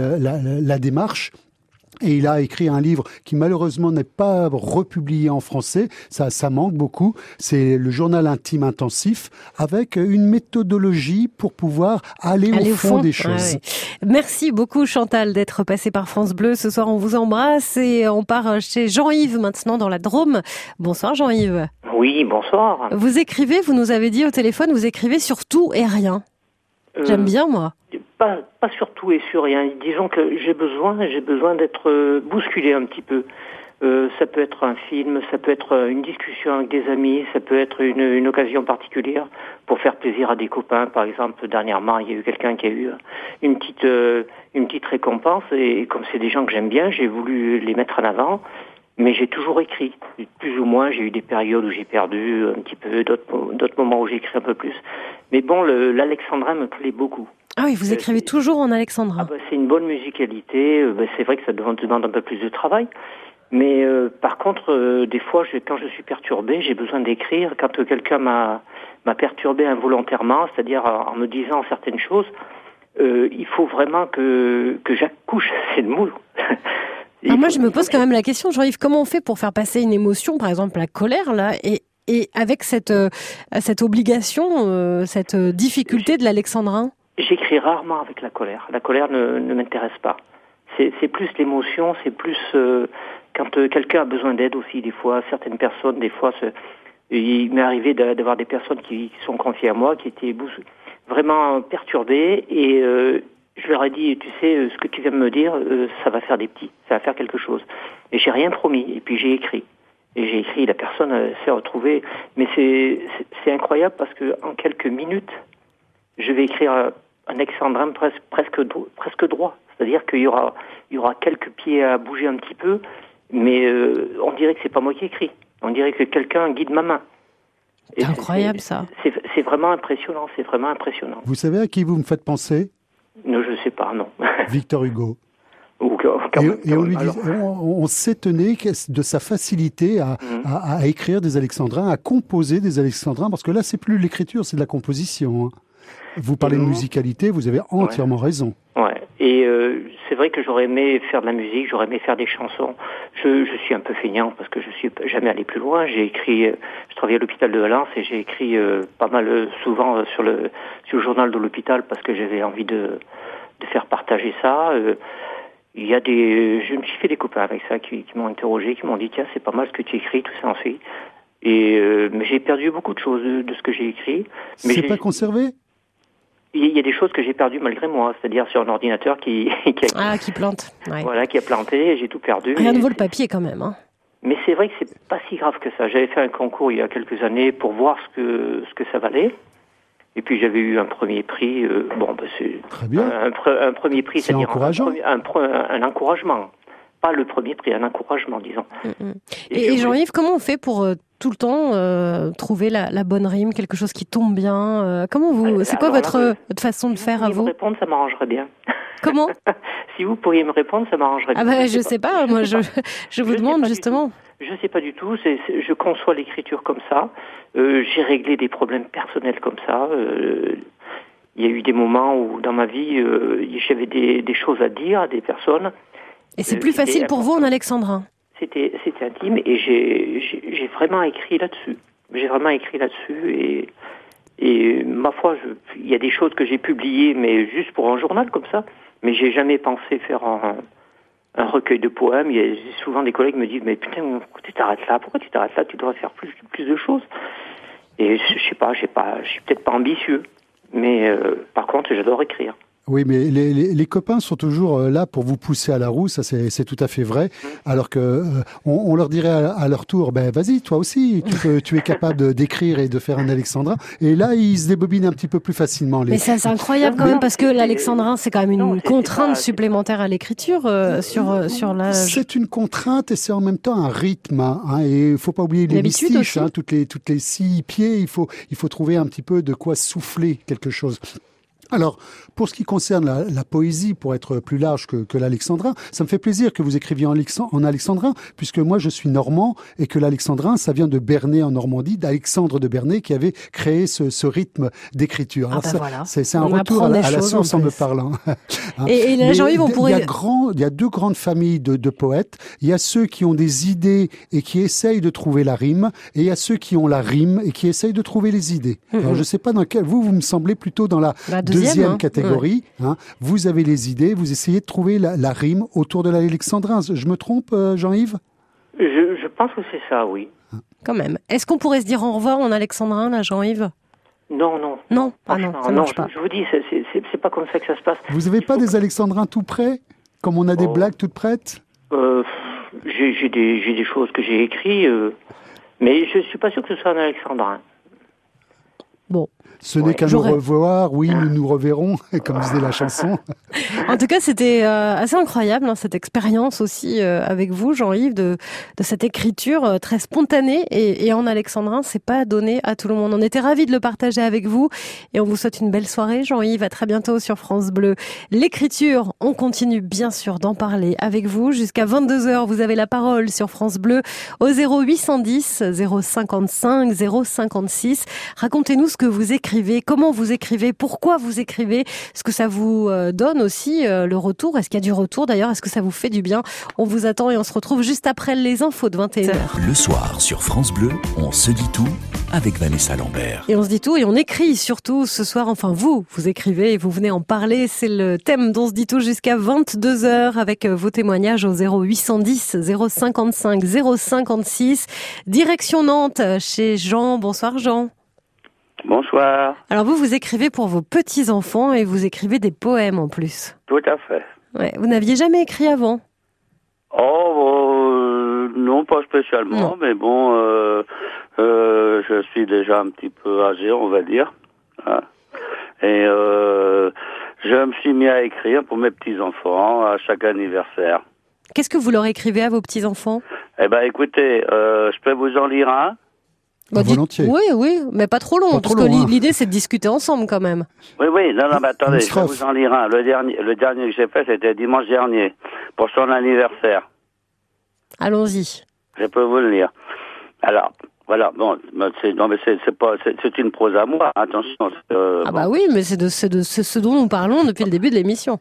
la démarche. Et il a écrit un livre qui malheureusement n'est pas republié en français. Ça manque beaucoup. C'est le journal intime intensif avec une méthodologie pour pouvoir aller au fond des choses. Ouais. Merci beaucoup Chantal d'être passée par France Bleu. Ce soir on vous embrasse et on part chez Jean-Yves maintenant dans la Drôme. Bonsoir Jean-Yves. Oui, bonsoir. Vous écrivez, vous nous avez dit au téléphone, vous écrivez sur tout et rien. J'aime bien moi. Pas sur tout et sur rien. Disons que j'ai besoin d'être bousculé un petit peu. Ça peut être un film, ça peut être une discussion avec des amis, ça peut être une occasion particulière pour faire plaisir à des copains. Par exemple, dernièrement, il y a eu quelqu'un qui a eu une petite récompense et comme c'est des gens que j'aime bien, j'ai voulu les mettre en avant. Mais j'ai toujours écrit, plus ou moins. J'ai eu des périodes où j'ai perdu un petit peu, d'autres moments où j'ai écrit un peu plus. Mais bon, l'alexandrin me plaît beaucoup. Ah oui, vous écrivez toujours en alexandrin. C'est une bonne musicalité. C'est vrai que ça demande un peu plus de travail. Mais par contre, des fois, quand je suis perturbé, j'ai besoin d'écrire. Quand quelqu'un m'a perturbé involontairement, c'est-à-dire en me disant certaines choses, il faut vraiment que j'accouche. C'est le mot. Moi, je me pose quand même la question, Jean-Yves, comment on fait pour faire passer une émotion, par exemple la colère, là, et avec cette obligation, cette difficulté de l'alexandrin? J'écris rarement avec la colère. La colère ne m'intéresse pas. C'est plus l'émotion, c'est plus quand quelqu'un a besoin d'aide aussi. Des fois, certaines personnes, il m'est arrivé d'avoir des personnes qui sont confiées à moi, qui étaient vraiment perturbées et je leur ai dit, tu sais, ce que tu viens de me dire, ça va faire des petits, ça va faire quelque chose. Et j'ai rien promis. Et puis j'ai écrit. Et j'ai écrit, la personne s'est retrouvée. Mais c'est incroyable parce que en quelques minutes, je vais écrire un alexandrin presque droit. C'est-à-dire qu'il y aura quelques pieds à bouger un petit peu, mais on dirait que c'est pas moi qui écris. On dirait que quelqu'un guide ma main. C'est incroyable ça. C'est vraiment impressionnant. C'est vraiment impressionnant. Vous savez à qui vous me faites penser? Non, je ne sais pas, non. On lui dit, on s'étonnait de sa facilité à écrire des alexandrins, à composer des alexandrins, parce que là, c'est plus l'écriture, c'est de la composition. Hein. Vous parlez de musicalité, vous avez entièrement raison. Ouais. Et c'est vrai que j'aurais aimé faire de la musique, j'aurais aimé faire des chansons. Je suis un peu feignant parce que je suis jamais allé plus loin. J'ai écrit, je travaillais à l'hôpital de Valence et j'ai écrit pas mal souvent sur le journal de l'hôpital parce que j'avais envie de faire partager ça. Je me suis fait des copains avec ça qui m'ont interrogé, qui m'ont dit tiens c'est pas mal ce que tu écris, tout ça ensuite. Et mais j'ai perdu beaucoup de choses de ce que j'ai écrit. Mais c'est pas conservé? Il y a des choses que j'ai perdues malgré moi, c'est-à-dire sur un ordinateur qui plante. Ouais. Voilà, qui a planté, et j'ai tout perdu. Rien ne vaut le papier quand même. Hein. Mais c'est vrai que c'est pas si grave que ça. J'avais fait un concours il y a quelques années pour voir ce que ça valait. Et puis j'avais eu un premier prix. C'est très bien. Un premier prix, c'est c'est-à-dire encourageant. Un encouragement. Pas le premier prix, un encouragement, disons. Et Jean-Yves, comment on fait pour tout le temps trouver la bonne rime, quelque chose qui tombe bien c'est quoi votre façon de faire à vous? Si vous pourriez me répondre, ça m'arrangerait bien. Comment? Si vous pourriez me répondre, ça m'arrangerait bien. Je sais pas, moi je vous demande justement. Je sais pas du tout, je conçois l'écriture comme ça. J'ai réglé des problèmes personnels comme ça. Il y a eu des moments où dans ma vie, j'avais des choses à dire à des personnes. Et c'est plus facile pour vous en alexandrin? C'était intime et j'ai vraiment écrit là-dessus. Et ma foi, il y a des choses que j'ai publiées, mais juste pour un journal comme ça. Mais j'ai jamais pensé faire un recueil de poèmes. Il y a souvent des collègues me disent, mais putain, pourquoi tu t'arrêtes là? Tu devrais faire plus de choses. Et je sais pas, je suis peut-être pas ambitieux. Mais par contre, j'adore écrire. Oui, mais les copains sont toujours là pour vous pousser à la roue, ça c'est tout à fait vrai. Alors que on leur dirait à leur tour, vas-y, toi aussi, tu es capable d'écrire et de faire un alexandrin. Et là, ils se débobinent un petit peu plus facilement. Mais ça, c'est incroyable quand même, parce que l'alexandrin, c'est quand même une contrainte supplémentaire à l'écriture sur la. C'est une contrainte et c'est en même temps un rythme. Et il faut pas oublier les mystiches, toutes les 6 pieds. Il faut trouver un petit peu de quoi souffler quelque chose. Alors, pour ce qui concerne la poésie, pour être plus large que l'alexandrin, ça me fait plaisir que vous écriviez en alexandrin, puisque moi je suis normand et que l'alexandrin, ça vient de Bernay en Normandie, d'Alexandre de Bernay qui avait créé ce rythme d'écriture. Alors voilà. C'est un retour à la source en me parlant. Et là, Jean-Yves, on pourrait... Il y a 2 grandes familles de poètes. Il y a ceux qui ont des idées et qui essayent de trouver la rime, et il y a ceux qui ont la rime et qui essayent de trouver les idées. Alors je sais pas dans quel... Vous me semblez plutôt dans la deuxième catégorie. Ouais. Vous avez les idées, vous essayez de trouver la rime autour de l'alexandrin. Je me trompe, Jean-Yves? Je pense que c'est ça, oui. Quand même. Est-ce qu'on pourrait se dire au revoir en alexandrin, là, Jean-Yves? Non. Non, ça marche pas. Je vous dis, c'est pas comme ça que ça se passe. Vous avez pas des alexandrins tout prêts? Comme on a des blagues toutes prêtes? J'ai des choses que j'ai écrites, mais je suis pas sûr que ce soit un alexandrin. Bon. Ce n'est qu'à nous revoir, oui, nous nous reverrons, comme disait la chanson. En tout cas, c'était assez incroyable, cette expérience aussi avec vous, Jean-Yves, de cette écriture très spontanée et en alexandrin, c'est pas donné à tout le monde. On était ravis de le partager avec vous et on vous souhaite une belle soirée, Jean-Yves. À très bientôt sur France Bleu. L'écriture, on continue bien sûr d'en parler avec vous jusqu'à 22h. Vous avez la parole sur France Bleu au 0810 055 056. Racontez-nous ce que vous écrivez. Comment vous écrivez, pourquoi vous écrivez, est-ce que ça vous donne aussi le retour, est-ce qu'il y a du retour d'ailleurs, est-ce que ça vous fait du bien? On vous attend et on se retrouve juste après les infos de 21h. Le soir sur France Bleu, on se dit tout avec Vanessa Lambert. Et on se dit tout et on écrit surtout ce soir, enfin vous écrivez et vous venez en parler, c'est le thème d'On se dit tout jusqu'à 22h avec vos témoignages au 0810 055 056. Direction Nantes chez Jean. Bonsoir Jean. Bonsoir. Alors vous écrivez pour vos petits-enfants et vous écrivez des poèmes en plus. Tout à fait. Ouais, vous n'aviez jamais écrit avant? Non, pas spécialement, non. Mais bon, je suis déjà un petit peu âgé, on va dire. Hein. Et je me suis mis à écrire pour mes petits-enfants à chaque anniversaire. Qu'est-ce que vous leur écrivez à vos petits-enfants? Écoutez, je peux vous en lire un? Volontiers. Oui, mais pas trop long, parce que l'idée c'est de discuter ensemble quand même. Oui, non, mais attendez, je vais vous en lire un. Le dernier que j'ai fait, c'était dimanche dernier, pour son anniversaire. Allons-y. Je peux vous le lire. Alors, voilà, bon, c'est une prose à moi, attention. Bah oui, mais c'est de ce dont nous parlons depuis le début de l'émission.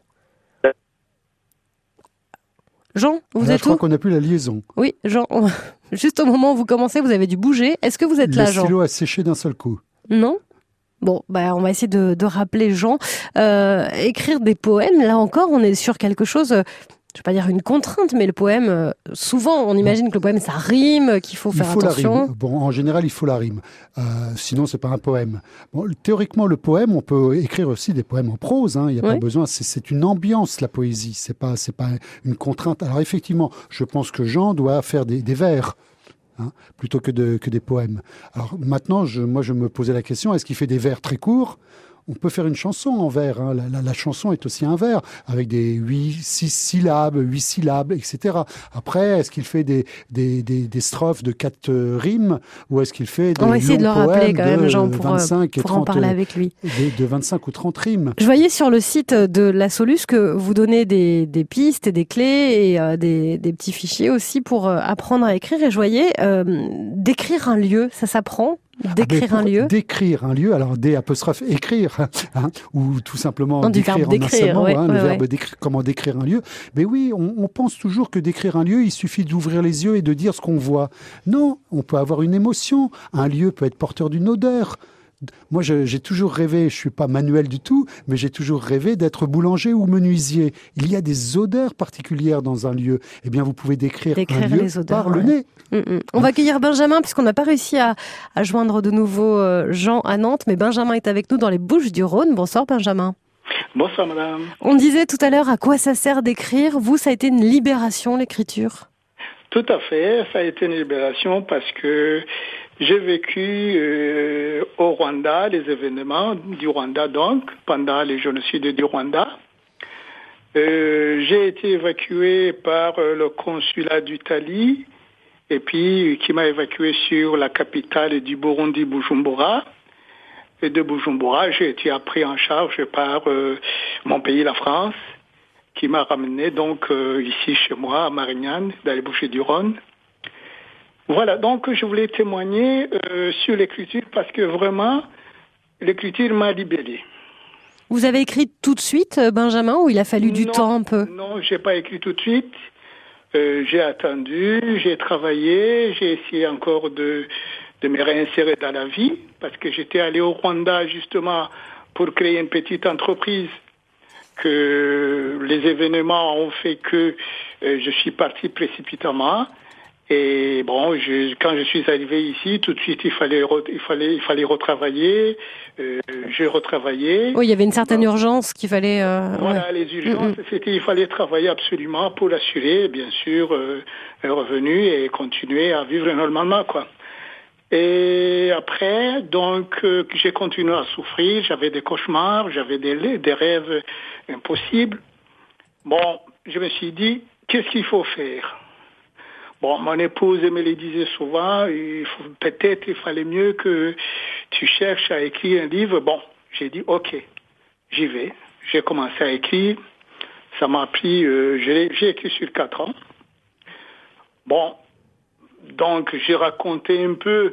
Jean, vous êtes où? Je crois qu'on n'a plus la liaison. Oui, Jean, juste au moment où vous commencez, vous avez dû bouger. Est-ce que vous êtes là, Jean? Le stylo a séché d'un seul coup. Non? Bon, on va essayer de rappeler Jean. Écrire des poèmes, là encore, on est sur quelque chose... je vais pas dire une contrainte, mais le poème, souvent, on imagine que le poème, ça rime, qu'il faut faire attention. La rime. Bon, en général, il faut la rime. Sinon, c'est pas un poème. Bon, théoriquement, le poème, on peut écrire aussi des poèmes en prose. Il n'y a pas besoin. C'est une ambiance, la poésie. C'est pas une contrainte. Alors, effectivement, je pense que Jean doit faire des vers. plutôt que des poèmes. Alors maintenant, je me posais la question, est-ce qu'il fait des vers très courts ? On peut faire une chanson en vers. La chanson est aussi un vers, avec des 6 syllabes, 8 syllabes, etc. Après, est-ce qu'il fait des strophes de 4 rimes, ou est-ce qu'il fait des On va essayer de le rappeler quand même, Jean, pour 25 et 30, en parler avec lui. De 25 ou 30 rimes. Je voyais sur le site de la Solus que vous donnez des pistes et des clés et des petits fichiers aussi pour apprendre à écrire. Et je voyais décrire un lieu, ça s'apprend ? Décrire un lieu. Décrire un lieu, alors écrire, ou tout simplement décrire en un seul mot, le verbe décrire, comment décrire un lieu. Mais oui, on pense toujours que décrire un lieu, il suffit d'ouvrir les yeux et de dire ce qu'on voit. Non, on peut avoir une émotion. Un lieu peut être porteur d'une odeur. Moi, j'ai toujours rêvé, je suis pas manuel du tout, mais j'ai toujours rêvé d'être boulanger ou menuisier. Il y a des odeurs particulières dans un lieu. Eh bien, vous pouvez décrire un lieu les odeurs, par le nez. On va accueillir Benjamin, puisqu'on n'a pas réussi à joindre de nouveau Jean à Nantes, mais Benjamin est avec nous dans les Bouches-du-Rhône. Bonsoir Benjamin. Bonsoir madame. On disait tout à l'heure à quoi ça sert d'écrire. Vous, ça a été une libération, l'écriture ? Tout à fait, ça a été une libération parce que j'ai vécu au Rwanda, les événements du Rwanda donc, pendant les génocides du Rwanda. J'ai été évacué par le consulat d'Italie et puis qui m'a évacué sur la capitale du Burundi, Bujumbura. Et de Bujumbura, j'ai été pris en charge par mon pays, la France, qui m'a ramené donc ici chez moi, à Marignane, dans les Bouches-du-Rhône. Voilà, donc je voulais témoigner sur l'écriture parce que vraiment, l'écriture m'a libéré. Vous avez écrit tout de suite, Benjamin, ou il a fallu du temps un peu ? Non, j'ai pas écrit tout de suite. J'ai attendu, j'ai travaillé, j'ai essayé encore de me réinsérer dans la vie parce que j'étais allé au Rwanda justement pour créer une petite entreprise. Que les événements ont fait que je suis parti précipitamment. Et bon, quand je suis arrivé ici, tout de suite, il fallait retravailler. J'ai retravaillé. Oui, il y avait une certaine urgence qu'il fallait... Voilà, les urgences, il fallait travailler absolument pour assurer, bien sûr, un revenu et continuer à vivre normalement, quoi. Et après, donc, j'ai continué à souffrir. J'avais des cauchemars, j'avais des rêves impossibles. Bon, je me suis dit, qu'est-ce qu'il faut faire ? Bon, mon épouse me le disait souvent, peut-être il fallait mieux que tu cherches à écrire un livre. Bon, j'ai dit, ok, j'y vais. J'ai commencé à écrire. Ça m'a pris, j'ai écrit sur 4 ans. Bon, donc j'ai raconté un peu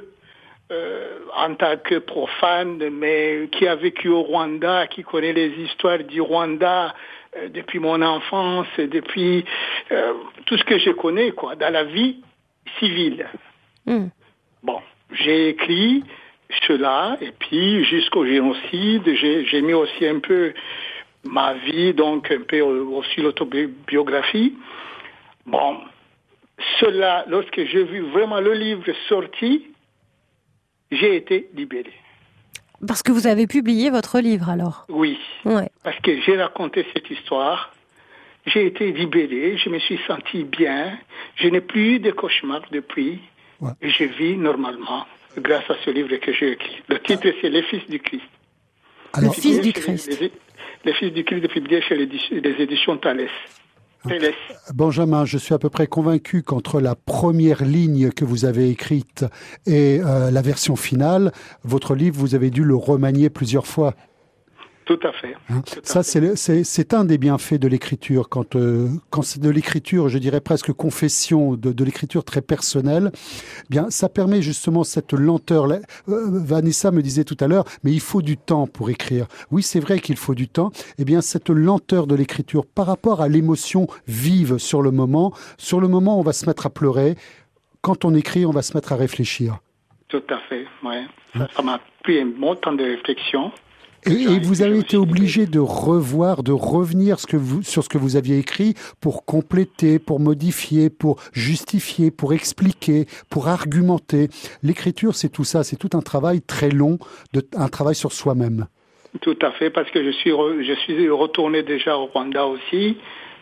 en tant que profane, mais qui a vécu au Rwanda, qui connaît les histoires du Rwanda depuis mon enfance, depuis tout ce que je connais, quoi, dans la vie civile. Bon, j'ai écrit cela, et puis jusqu'au génocide, j'ai mis aussi un peu ma vie, donc un peu aussi l'autobiographie. Bon, cela, lorsque j'ai vu vraiment le livre sorti, j'ai été libéré. Parce que vous avez publié votre livre, alors ? Oui, parce que j'ai raconté cette histoire, j'ai été libéré, je me suis senti bien, je n'ai plus eu de cauchemars depuis, et je vis normalement grâce à ce livre que j'ai écrit. Le titre, c'est « Les Fils du Christ ». Le Fils du Christ. Les Fils du Christ, publié chez les éditions Thalès. Benjamin, je suis à peu près convaincu qu'entre la première ligne que vous avez écrite et la version finale, votre livre, vous avez dû le remanier plusieurs fois. Tout à fait. Ça, c'est un des bienfaits de l'écriture. Quand c'est de l'écriture, je dirais presque confession, de l'écriture très personnelle, bien, ça permet justement cette lenteur. Vanessa me disait tout à l'heure, mais il faut du temps pour écrire. Oui, c'est vrai qu'il faut du temps. Eh bien, cette lenteur de l'écriture par rapport à l'émotion vive sur le moment, on va se mettre à pleurer. Quand on écrit, on va se mettre à réfléchir. Tout à fait, oui. Ça m'a pris un bon temps de réflexion. Et vous avez été obligé de revenir sur ce que vous aviez écrit pour compléter, pour modifier, pour justifier, pour expliquer, pour argumenter. L'écriture, c'est tout ça, c'est tout un travail très long, un travail sur soi-même. Tout à fait, parce que je suis retourné déjà au Rwanda aussi.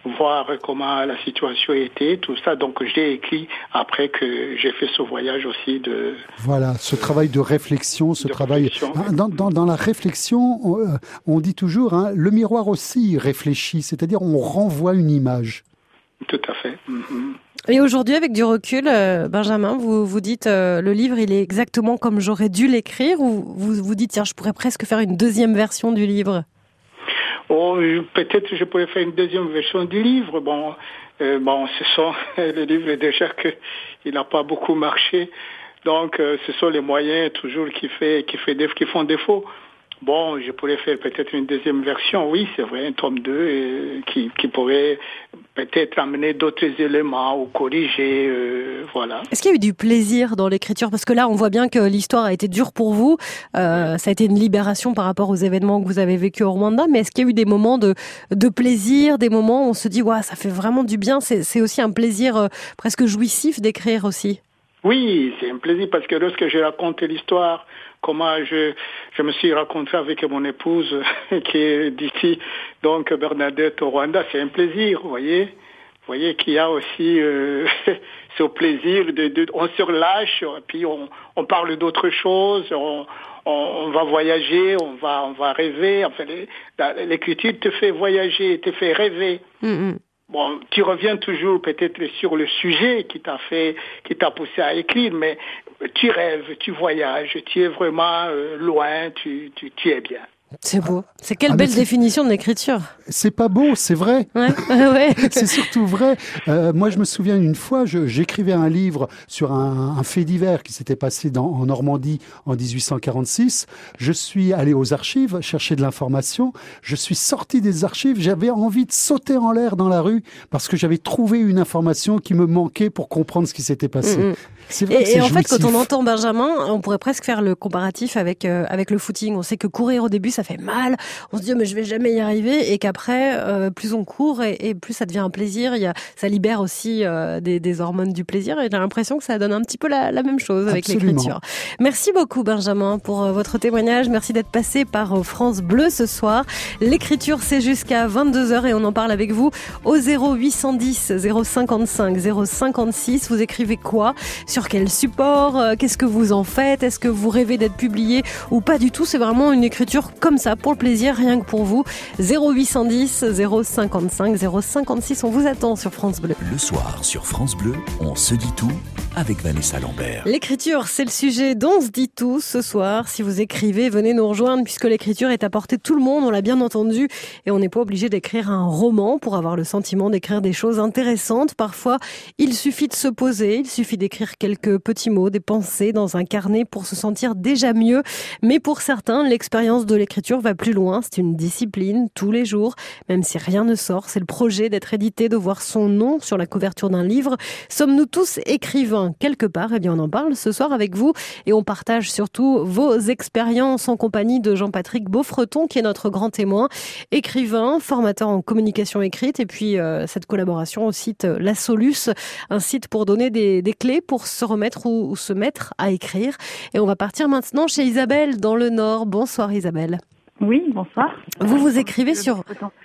voir comment la situation était, tout ça. Donc j'ai écrit après que j'ai fait ce voyage aussi de... Voilà, ce travail de réflexion, Dans la réflexion, on dit toujours, le miroir aussi réfléchit, c'est-à-dire on renvoie une image. Tout à fait. Mm-hmm. Et aujourd'hui, avec du recul, Benjamin, vous dites le livre, il est exactement comme j'aurais dû l'écrire, ou vous dites, tiens, je pourrais presque faire une deuxième version du livre? Oh, peut-être je pourrais faire une deuxième version du livre. Ce sont le livre déjà il n'a pas beaucoup marché, donc ce sont les moyens toujours qui font défaut. Bon, je pourrais faire peut-être une deuxième version, oui, c'est vrai, un tome 2 qui pourrait peut-être amener d'autres éléments ou corriger, voilà. Est-ce qu'il y a eu du plaisir dans l'écriture? Parce que là, on voit bien que l'histoire a été dure pour vous. Ça a été une libération par rapport aux événements que vous avez vécus au Rwanda. Mais est-ce qu'il y a eu des moments de plaisir, des moments où on se dit, ouais, ça fait vraiment du bien? C'est aussi un plaisir presque jouissif d'écrire aussi. Oui, c'est un plaisir parce que lorsque je raconte l'histoire, comment je me suis rencontré avec mon épouse qui est d'ici, donc Bernadette au Rwanda, c'est un plaisir, vous voyez. Vous voyez qu'il y a aussi ce plaisir on se relâche, puis on parle d'autre chose, on va voyager, on va rêver. Enfin, l'écriture te fait voyager, te fait rêver. Mm-hmm. Bon, tu reviens toujours peut-être sur le sujet qui t'a poussé à écrire, mais tu rêves, tu voyages, tu es vraiment loin, tu es bien. C'est beau. C'est quelle belle définition de l'écriture. C'est pas beau, c'est vrai. Ouais. Ouais. C'est surtout vrai. Moi, je me souviens une fois, j'écrivais un livre sur un fait divers qui s'était passé en Normandie en 1846. Je suis allé aux archives chercher de l'information. Je suis sorti des archives. J'avais envie de sauter en l'air dans la rue parce que j'avais trouvé une information qui me manquait pour comprendre ce qui s'était passé. Mm-hmm. C'est vrai et en fait, quand on entend Benjamin, on pourrait presque faire le comparatif avec le footing. On sait que courir au début, ça fait mal. On se dit, mais je vais jamais y arriver. Et qu'après, plus on court et plus ça devient un plaisir. Ça libère aussi des hormones du plaisir. Et j'ai l'impression que ça donne un petit peu la même chose avec l'écriture. Merci beaucoup, Benjamin, pour votre témoignage. Merci d'être passé par France Bleu ce soir. L'écriture, c'est jusqu'à 22h et on en parle avec vous au 0810 055 056. Vous écrivez quoi? Sur quel support? Qu'est-ce que vous en faites? Est-ce que vous rêvez d'être publié ou pas du tout? C'est vraiment une écriture comme ça, pour le plaisir, rien que pour vous. 0810 055 056, on vous attend sur France Bleu. Le soir, sur France Bleu, on se dit tout avec Vanessa Lambert. L'écriture, c'est le sujet dont on se dit tout ce soir. Si vous écrivez, venez nous rejoindre puisque l'écriture est à portée de tout le monde, on l'a bien entendu. Et on n'est pas obligé d'écrire un roman pour avoir le sentiment d'écrire des choses intéressantes. Parfois, il suffit de se poser, il suffit d'écrire quelques petits mots, des pensées dans un carnet pour se sentir déjà mieux. Mais pour certains, l'expérience de l'écriture va plus loin. C'est une discipline tous les jours, même si rien ne sort. C'est le projet d'être édité, de voir son nom sur la couverture d'un livre. Sommes-nous tous écrivains quelque part? Eh bien, on en parle ce soir avec vous et on partage surtout vos expériences en compagnie de Jean-Patrick Beaufreton, qui est notre grand témoin, écrivain, formateur en communication écrite et puis cette collaboration au site La Solus, un site pour donner des clés pour se remettre ou se mettre à écrire. Et on va partir maintenant chez Isabelle dans le Nord. Bonsoir Isabelle. Oui, bonsoir. Vous écrivez sur...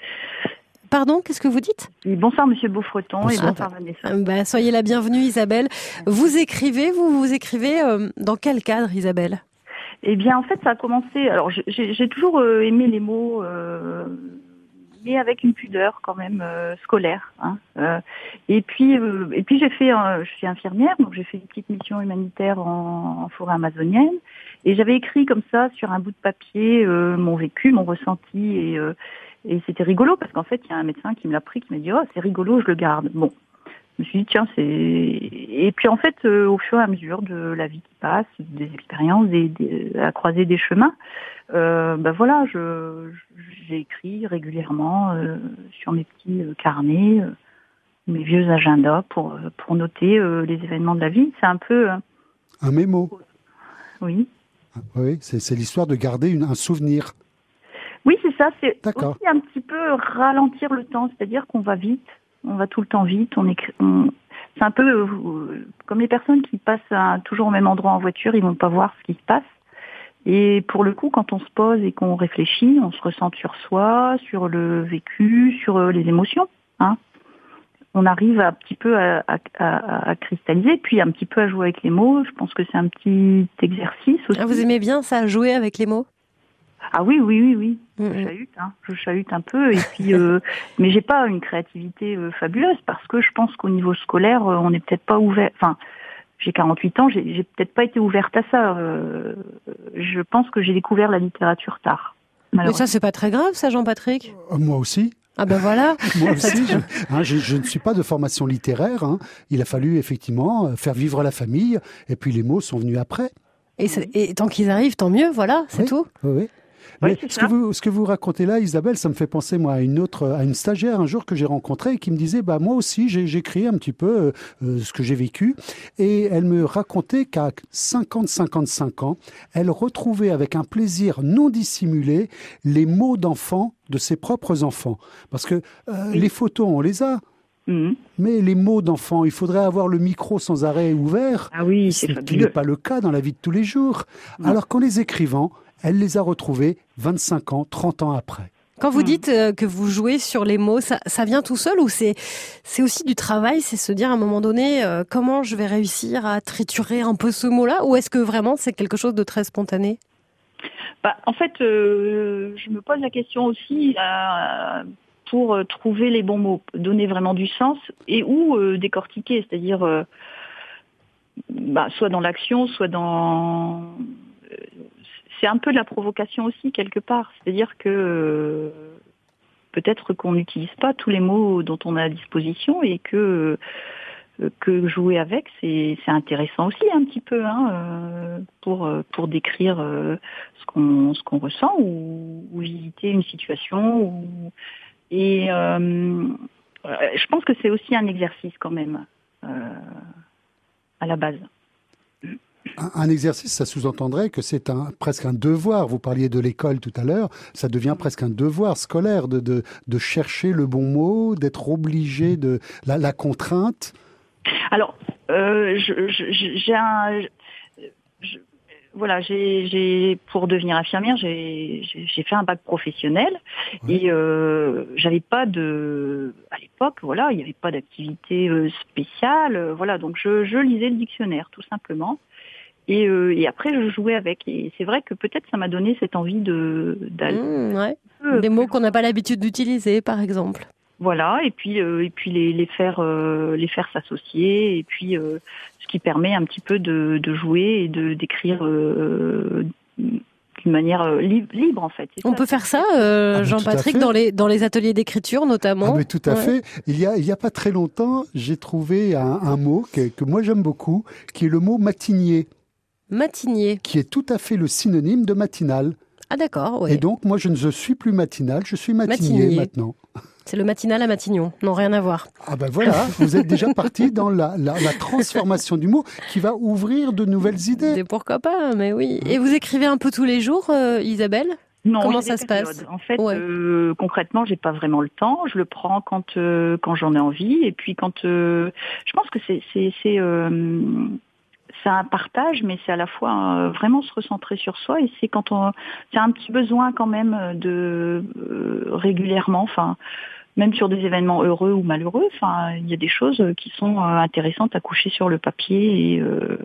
Pardon, qu'est-ce que vous dites? Oui, bonsoir Monsieur Beaufreton et bonsoir Vanessa. Soyez la bienvenue Isabelle. Vous écrivez dans quel cadre Isabelle? Eh bien en fait ça a commencé, alors j'ai toujours aimé les mots, mais avec une pudeur quand même scolaire. Et puis je suis infirmière, donc j'ai fait une petite mission humanitaire en forêt amazonienne. Et j'avais écrit comme ça sur un bout de papier mon vécu, mon ressenti et c'était rigolo parce qu'en fait il y a un médecin qui me l'a pris, qui m'a dit oh c'est rigolo, je le garde. Bon, je me suis dit tiens et puis en fait au fur et à mesure de la vie qui passe, des expériences, à croiser des chemins, voilà j'ai écrit régulièrement sur mes petits carnets, mes vieux agendas pour noter les événements de la vie. C'est un peu un mémo. Oui. Oui, c'est l'histoire de garder un souvenir. Oui, c'est ça. C'est aussi un petit peu ralentir le temps, c'est-à-dire qu'on va vite, on va tout le temps vite. C'est un peu comme les personnes qui passent toujours au même endroit en voiture, ils vont pas voir ce qui se passe. Et pour le coup, quand on se pose et qu'on réfléchit, on se ressent sur soi, sur le vécu, sur les émotions. on arrive un petit peu à cristalliser, puis un petit peu à jouer avec les mots. Je pense que c'est un petit exercice aussi. Ah, vous aimez bien ça, jouer avec les mots? Ah oui. Je chahute un peu, et puis mais j'ai pas une créativité fabuleuse, parce que je pense qu'au niveau scolaire, on n'est peut-être pas ouvert. Enfin, j'ai 48 ans, j'ai peut-être pas été ouverte à ça. Je pense que j'ai découvert la littérature tard. Mais ça, c'est pas très grave, ça, Jean-Patrick? Moi aussi. Ah ben voilà. Moi aussi, je ne suis pas de formation littéraire. Il a fallu effectivement faire vivre la famille, et puis les mots sont venus après. Et tant qu'ils arrivent, tant mieux, voilà, c'est tout. Oui. Mais ce que vous racontez là, Isabelle, ça me fait penser moi à une stagiaire un jour que j'ai rencontrée et qui me disait moi aussi j'écris un petit peu ce que j'ai vécu, et elle me racontait qu'à 55 ans, elle retrouvait avec un plaisir non dissimulé les mots d'enfants de ses propres enfants, parce que les photos on les a. Mais les mots d'enfants, il faudrait avoir le micro sans arrêt ouvert. Ah oui, c'est ce qui n'est pas le cas dans la vie de tous les jours. Non. Alors qu'en les écrivant, elle les a retrouvés 25 ans, 30 ans après. Quand vous dites que vous jouez sur les mots, ça vient tout seul, ou c'est aussi du travail, c'est se dire à un moment donné comment je vais réussir à triturer un peu ce mot-là, ou est-ce que vraiment c'est quelque chose de très spontané? En fait, je me pose la question aussi pour trouver les bons mots, donner vraiment du sens, et ou décortiquer, c'est-à-dire soit dans l'action, soit dans... C'est un peu de la provocation aussi, quelque part. C'est-à-dire que peut-être qu'on n'utilise pas tous les mots dont on a à disposition, et que jouer avec, c'est intéressant aussi un petit peu, pour décrire ce qu'on ressent, ou visiter une situation. Et je pense que c'est aussi un exercice quand même, à la base. Un exercice, ça sous-entendrait que c'est presque un devoir. Vous parliez de l'école tout à l'heure, ça devient presque un devoir scolaire de chercher le bon mot, d'être obligé de la contrainte. Alors, pour devenir infirmière, j'ai fait un bac professionnel, et j'avais pas à l'époque, il n'y avait pas d'activité spéciale, donc je lisais le dictionnaire tout simplement. Et après, je jouais avec. Et c'est vrai que peut-être ça m'a donné cette envie d'aller... Des mots qu'on n'a pas l'habitude d'utiliser, par exemple. Voilà, et puis les faire s'associer, et puis ce qui permet un petit peu de jouer et d'écrire d'une manière libre, en fait. On peut faire ça, Jean-Patrick, dans les ateliers d'écriture notamment. Ah mais tout à fait. Il y a pas très longtemps, j'ai trouvé un mot que moi j'aime beaucoup, qui est le mot matinier. Matinier. Qui est tout à fait le synonyme de matinal. Ah d'accord, oui. Et donc, moi, je ne suis plus matinal, je suis matinier maintenant. C'est le matinal à Matignon, non, rien à voir. Ah ben voilà, vous êtes déjà parti dans la transformation du mot qui va ouvrir de nouvelles idées. Et pourquoi pas, mais oui. Et vous écrivez un peu tous les jours, Isabelle? Non, comment ça se passe? En fait, concrètement, j'ai pas vraiment le temps. Je le prends quand j'en ai envie, et puis quand je pense que c'est un partage, mais c'est à la fois vraiment se recentrer sur soi, et c'est c'est un petit besoin quand même de régulièrement, même sur des événements heureux ou malheureux, il y a des choses qui sont intéressantes à coucher sur le papier,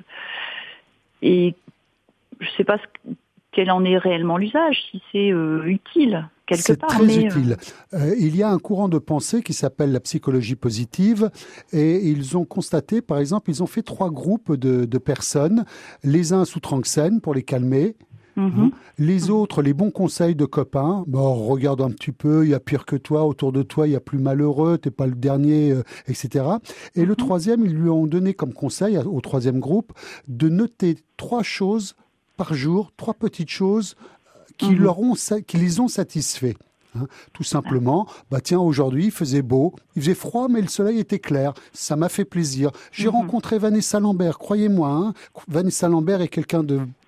et je sais pas quel en est réellement l'usage, si c'est utile. C'est très utile. Il y a un courant de pensée qui s'appelle la psychologie positive, et ils ont constaté, par exemple, ils ont fait 3 groupes de personnes, les uns sous tranxène pour les calmer, les autres les bons conseils de copains, regarde un petit peu, il y a pire que toi, autour de toi il y a plus malheureux, t'es pas le dernier, etc. Et le troisième, ils lui ont donné comme conseil au troisième groupe de noter 3 choses par jour, 3 petites choses qui les ont satisfaits. Tout simplement, tiens, aujourd'hui il faisait beau, il faisait froid mais le soleil était clair, ça m'a fait plaisir. J'ai rencontré Vanessa Lambert, croyez-moi, Vanessa Lambert est quelqu'un de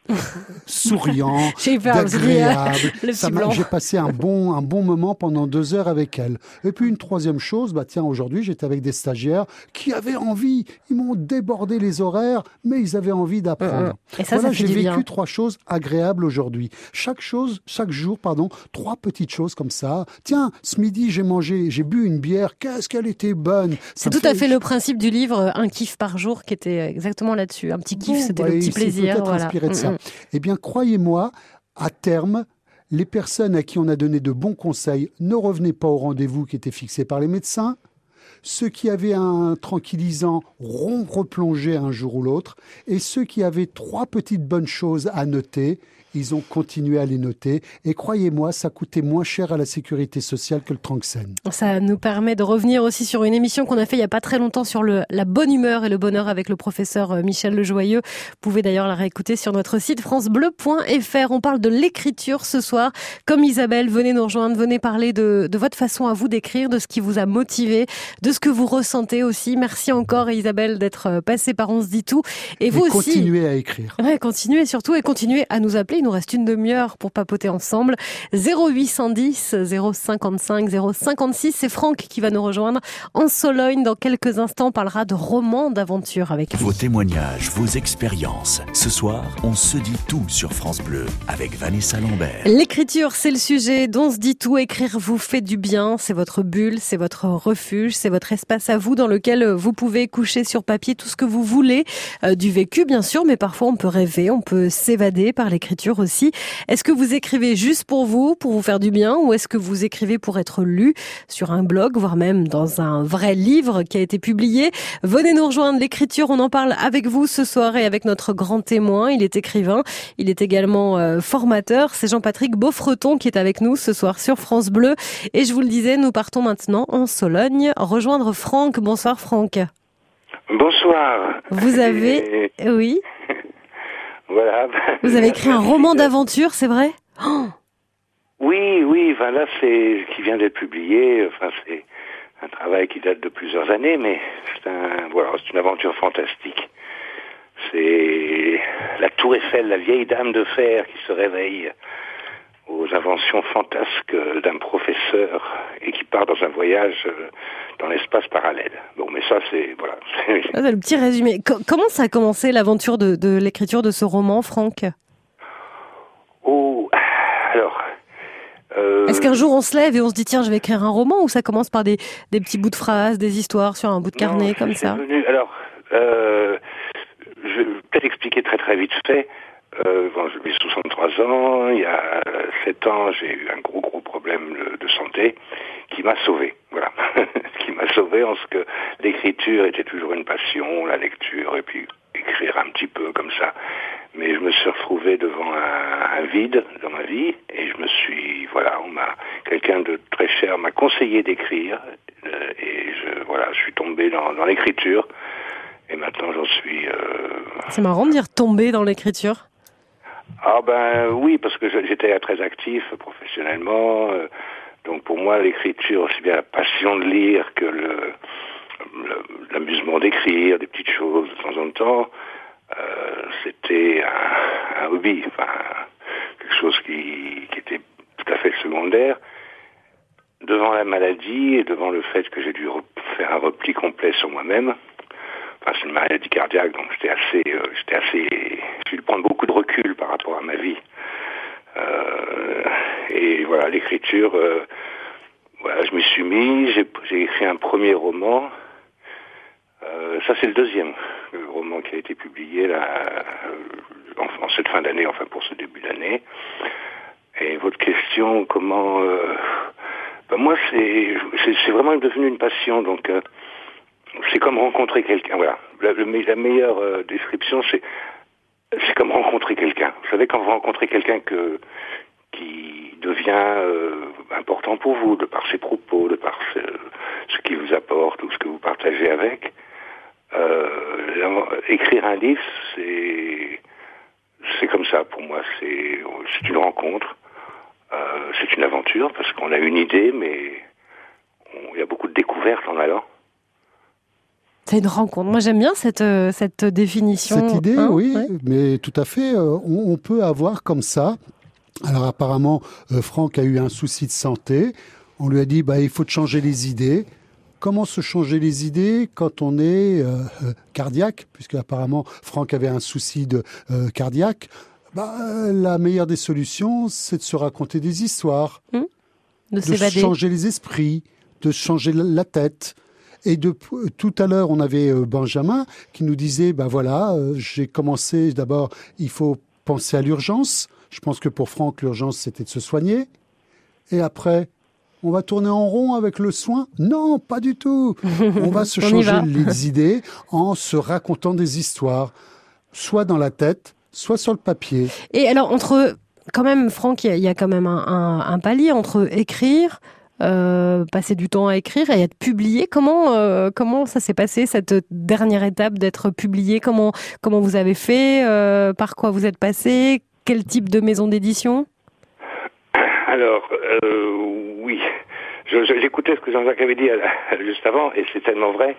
souriant, J'ai peur, d'agréable. le petit blanc. J'ai passé un bon moment pendant 2 heures avec elle. Et puis une troisième chose, aujourd'hui j'étais avec des stagiaires qui avaient envie, ils m'ont débordé les horaires, mais ils avaient envie d'apprendre. Et ça j'ai fait du vécu bien. 3 choses agréables aujourd'hui. Chaque jour, 3 petites choses comme ça. Tiens, ce midi j'ai bu une bière, qu'est-ce qu'elle était bonne. C'est tout à fait le principe du livre, un kiff par jour, qui était exactement là-dessus. Un petit kiff, c'était le petit plaisir. Peut-être inspiré de ça. Eh bien, croyez-moi, à terme, les personnes à qui on a donné de bons conseils ne revenaient pas au rendez-vous qui était fixé par les médecins. Ceux qui avaient un tranquillisant replongeaient un jour ou l'autre. Et ceux qui avaient 3 petites bonnes choses à noter, ils ont continué à les noter. Et croyez-moi, ça coûtait moins cher à la sécurité sociale que le Tranxène. Ça nous permet de revenir aussi sur une émission qu'on a fait il n'y a pas très longtemps sur la bonne humeur et le bonheur avec le professeur Michel Lejoyeux. Vous pouvez d'ailleurs la réécouter sur notre site francebleu.fr. On parle de l'écriture ce soir. Comme Isabelle, venez nous rejoindre, venez parler de votre façon à vous d'écrire, de ce qui vous a motivé, de ce que vous ressentez aussi. Merci encore Isabelle d'être passée par On se dit tout. Et vous aussi. Continuez à écrire. Ouais, continuez surtout et continuez à nous appeler. Il nous reste une demi-heure pour papoter ensemble. 0810 055 056. C'est Franck qui va nous rejoindre en Sologne. Dans quelques instants, on parlera de romans d'aventure avec lui. Vos témoignages, vos expériences. Ce soir, on se dit tout sur France Bleu avec Vanessa Lambert. L'écriture, c'est le sujet dont on se dit tout. Écrire vous fait du bien. C'est votre bulle, c'est votre refuge, c'est votre espace à vous dans lequel vous pouvez coucher sur papier tout ce que vous voulez. Du vécu, bien sûr, mais parfois on peut rêver, on peut s'évader par l'écriture aussi. Est-ce que vous écrivez juste pour vous faire du bien, ou est-ce que vous écrivez pour être lu sur un blog, voire même dans un vrai livre qui a été publié? Venez nous rejoindre, l'écriture, on en parle avec vous ce soir et avec notre grand témoin. Il est écrivain, il est également formateur. C'est Jean-Patrick Beaufreton qui est avec nous ce soir sur France Bleu. Et je vous le disais, nous partons maintenant en Sologne rejoindre Franck. Bonsoir Franck. Bonsoir. Vous avez... Oui. Voilà. Vous avez écrit un roman d'aventure, c'est vrai? Oui, enfin là, c'est ce qui vient d'être publié. Enfin, c'est un travail qui date de plusieurs années, mais c'est une aventure fantastique. C'est la Tour Eiffel, la vieille dame de fer qui se réveille aux inventions fantasques d'un professeur et qui part dans un voyage dans l'espace parallèle. Bon, mais ça, c'est le petit résumé. Comment ça a commencé l'aventure de l'écriture de ce roman, Franck? Est-ce qu'un jour on se lève et on se dit tiens, je vais écrire un roman, ou ça commence par des petits bouts de phrases, des histoires sur un bout de carnet comme ça? Je vais peut-être expliquer très très vite fait. J'ai 63 ans, il y a 7 ans, j'ai eu un gros problème de santé qui m'a sauvé. Voilà. Qui m'a sauvé en ce que l'écriture était toujours une passion, la lecture, et puis écrire un petit peu comme ça. Mais je me suis retrouvé devant un vide dans ma vie, et quelqu'un de très cher m'a conseillé d'écrire, et je suis tombé dans l'écriture, et maintenant j'en suis... C'est marrant de dire tomber dans l'écriture. Ah ben oui, parce que j'étais très actif professionnellement, donc pour moi l'écriture, aussi bien la passion de lire que l'amusement d'écrire, des petites choses de temps en temps, c'était un hobby, quelque chose qui était tout à fait secondaire. Devant la maladie et devant le fait que j'ai dû faire un repli complet sur moi-même, c'est une maladie cardiaque, donc j'ai dû prendre beaucoup de recul par rapport à ma vie. Et voilà, l'écriture, je m'y suis mis, j'ai écrit un premier roman. Ça, c'est le deuxième roman qui a été publié là, en cette fin d'année, pour ce début d'année. Et votre question, comment... moi, c'est vraiment devenu une passion, donc... c'est comme rencontrer quelqu'un, voilà. La meilleure description, c'est comme rencontrer quelqu'un. Vous savez, quand vous rencontrez quelqu'un qui devient important pour vous, de par ses propos, de par ce qu'il vous apporte ou ce que vous partagez avec, écrire un livre, c'est comme ça pour moi. C'est une rencontre, c'est une aventure, parce qu'on a une idée, mais il y a beaucoup de découvertes en allant. C'est une rencontre. Moi, j'aime bien cette définition. Cette idée, oui, ouais. Mais tout à fait. On peut avoir comme ça. Alors apparemment, Franck a eu un souci de santé. On lui a dit, il faut te changer les idées. Comment se changer les idées quand on est cardiaque, puisque apparemment Franck avait un souci de cardiaque. La meilleure des solutions, c'est de se raconter des histoires, de changer les esprits, de changer la tête. Et tout à l'heure, on avait Benjamin qui nous disait, j'ai commencé d'abord, il faut penser à l'urgence. Je pense que pour Franck, l'urgence, c'était de se soigner. Et après, on va tourner en rond avec le soin? Non, pas du tout. On va se changer les idées en se racontant des histoires, soit dans la tête, soit sur le papier. Et alors, quand même, Franck, il y a quand même un palier entre écrire, passer du temps à écrire et être publié. Comment ça s'est passé, cette dernière étape d'être publié? Comment vous avez fait? Par quoi vous êtes passé? Quel type de maison d'édition? Alors, oui. J'écoutais ce que Jean-Jacques avait dit juste avant, et c'est tellement vrai.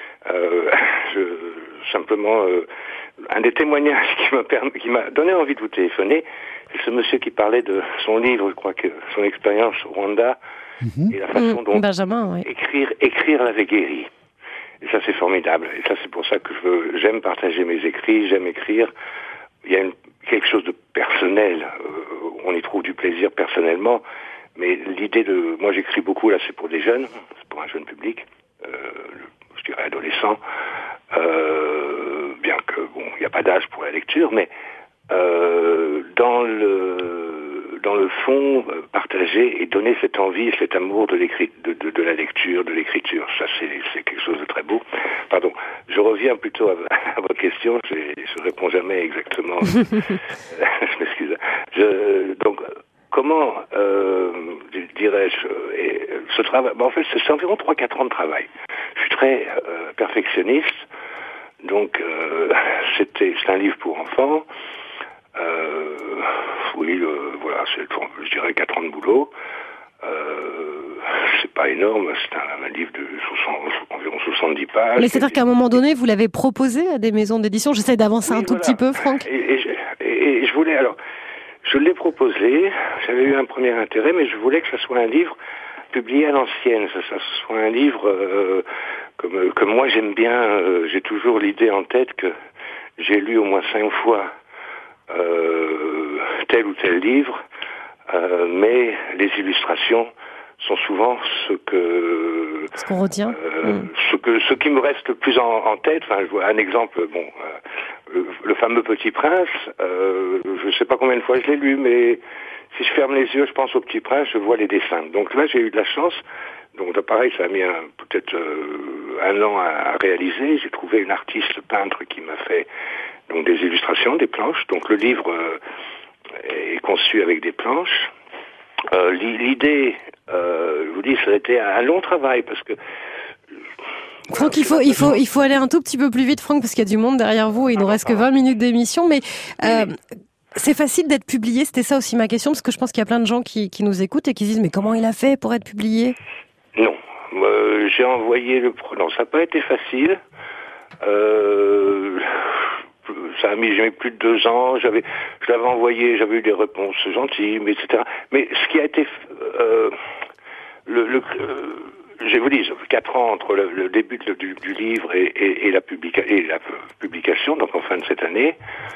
Simplement, un des témoignages qui m'a donné envie de vous téléphoner, c'est ce monsieur qui parlait de son livre, je crois que son expérience au Rwanda, et la façon dont Benjamin, oui. écrire l'avait guéri. Et ça, c'est formidable. Et ça, c'est pour ça que j'aime partager mes écrits, j'aime écrire. Il y a quelque chose de personnel. On y trouve du plaisir personnellement. Mais l'idée moi, j'écris beaucoup, là, c'est pour des jeunes, c'est pour un jeune public, je dirais adolescent. Bien que, il n'y a pas d'âge pour la lecture, mais dans le fond, partager et donner cette envie, cet amour de la lecture, de l'écriture, ça c'est quelque chose de très beau. Pardon, je reviens plutôt à votre question, je réponds jamais exactement. Je m'excuse. Donc, comment dirais-je, ce travail, en fait c'est environ 3-4 ans de travail. Je suis très perfectionniste, donc c'est un livre pour enfants. Voilà, c'est, je dirais 4 ans de boulot. C'est pas énorme, c'est un livre de environ 70 pages. Mais c'est-à-dire qu'à un moment donné, vous l'avez proposé à des maisons d'édition. J'essaie d'avancer un tout petit peu, Franck. Et je voulais, alors, je l'ai proposé, j'avais eu un premier intérêt, mais je voulais que ce soit un livre publié à l'ancienne, que ce soit un livre comme moi j'aime bien, j'ai toujours l'idée en tête que j'ai lu au moins 5 fois tel ou tel livre, mais les illustrations sont souvent ce qu'on retient, ce qui me reste le plus en tête. Enfin, je vois un exemple, le fameux Petit Prince, je ne sais pas combien de fois je l'ai lu, mais si je ferme les yeux, je pense au Petit Prince, je vois les dessins. Donc là, j'ai eu de la chance. Donc pareil, ça a mis peut-être 1 an à réaliser. J'ai trouvé une artiste peintre qui m'a fait donc des illustrations, des planches. Donc le livre est conçu avec des planches. L'idée, je vous dis, ça a été un long travail parce que Franck, il faut aller un tout petit peu plus vite, Franck, parce qu'il y a du monde derrière vous et il nous reste que 20 minutes d'émission, mais c'est facile d'être publié, c'était ça aussi ma question, parce que je pense qu'il y a plein de gens qui nous écoutent et qui se disent mais comment il a fait pour être publié? Non, j'ai envoyé non, ça n'a pas été facile. Ça j'ai mis plus de 2 ans, je l'avais envoyé, j'avais eu des réponses gentilles, mais etc. Mais ce qui a été je vous dis, 4 ans entre le début du livre et la publication, donc en fin de cette année,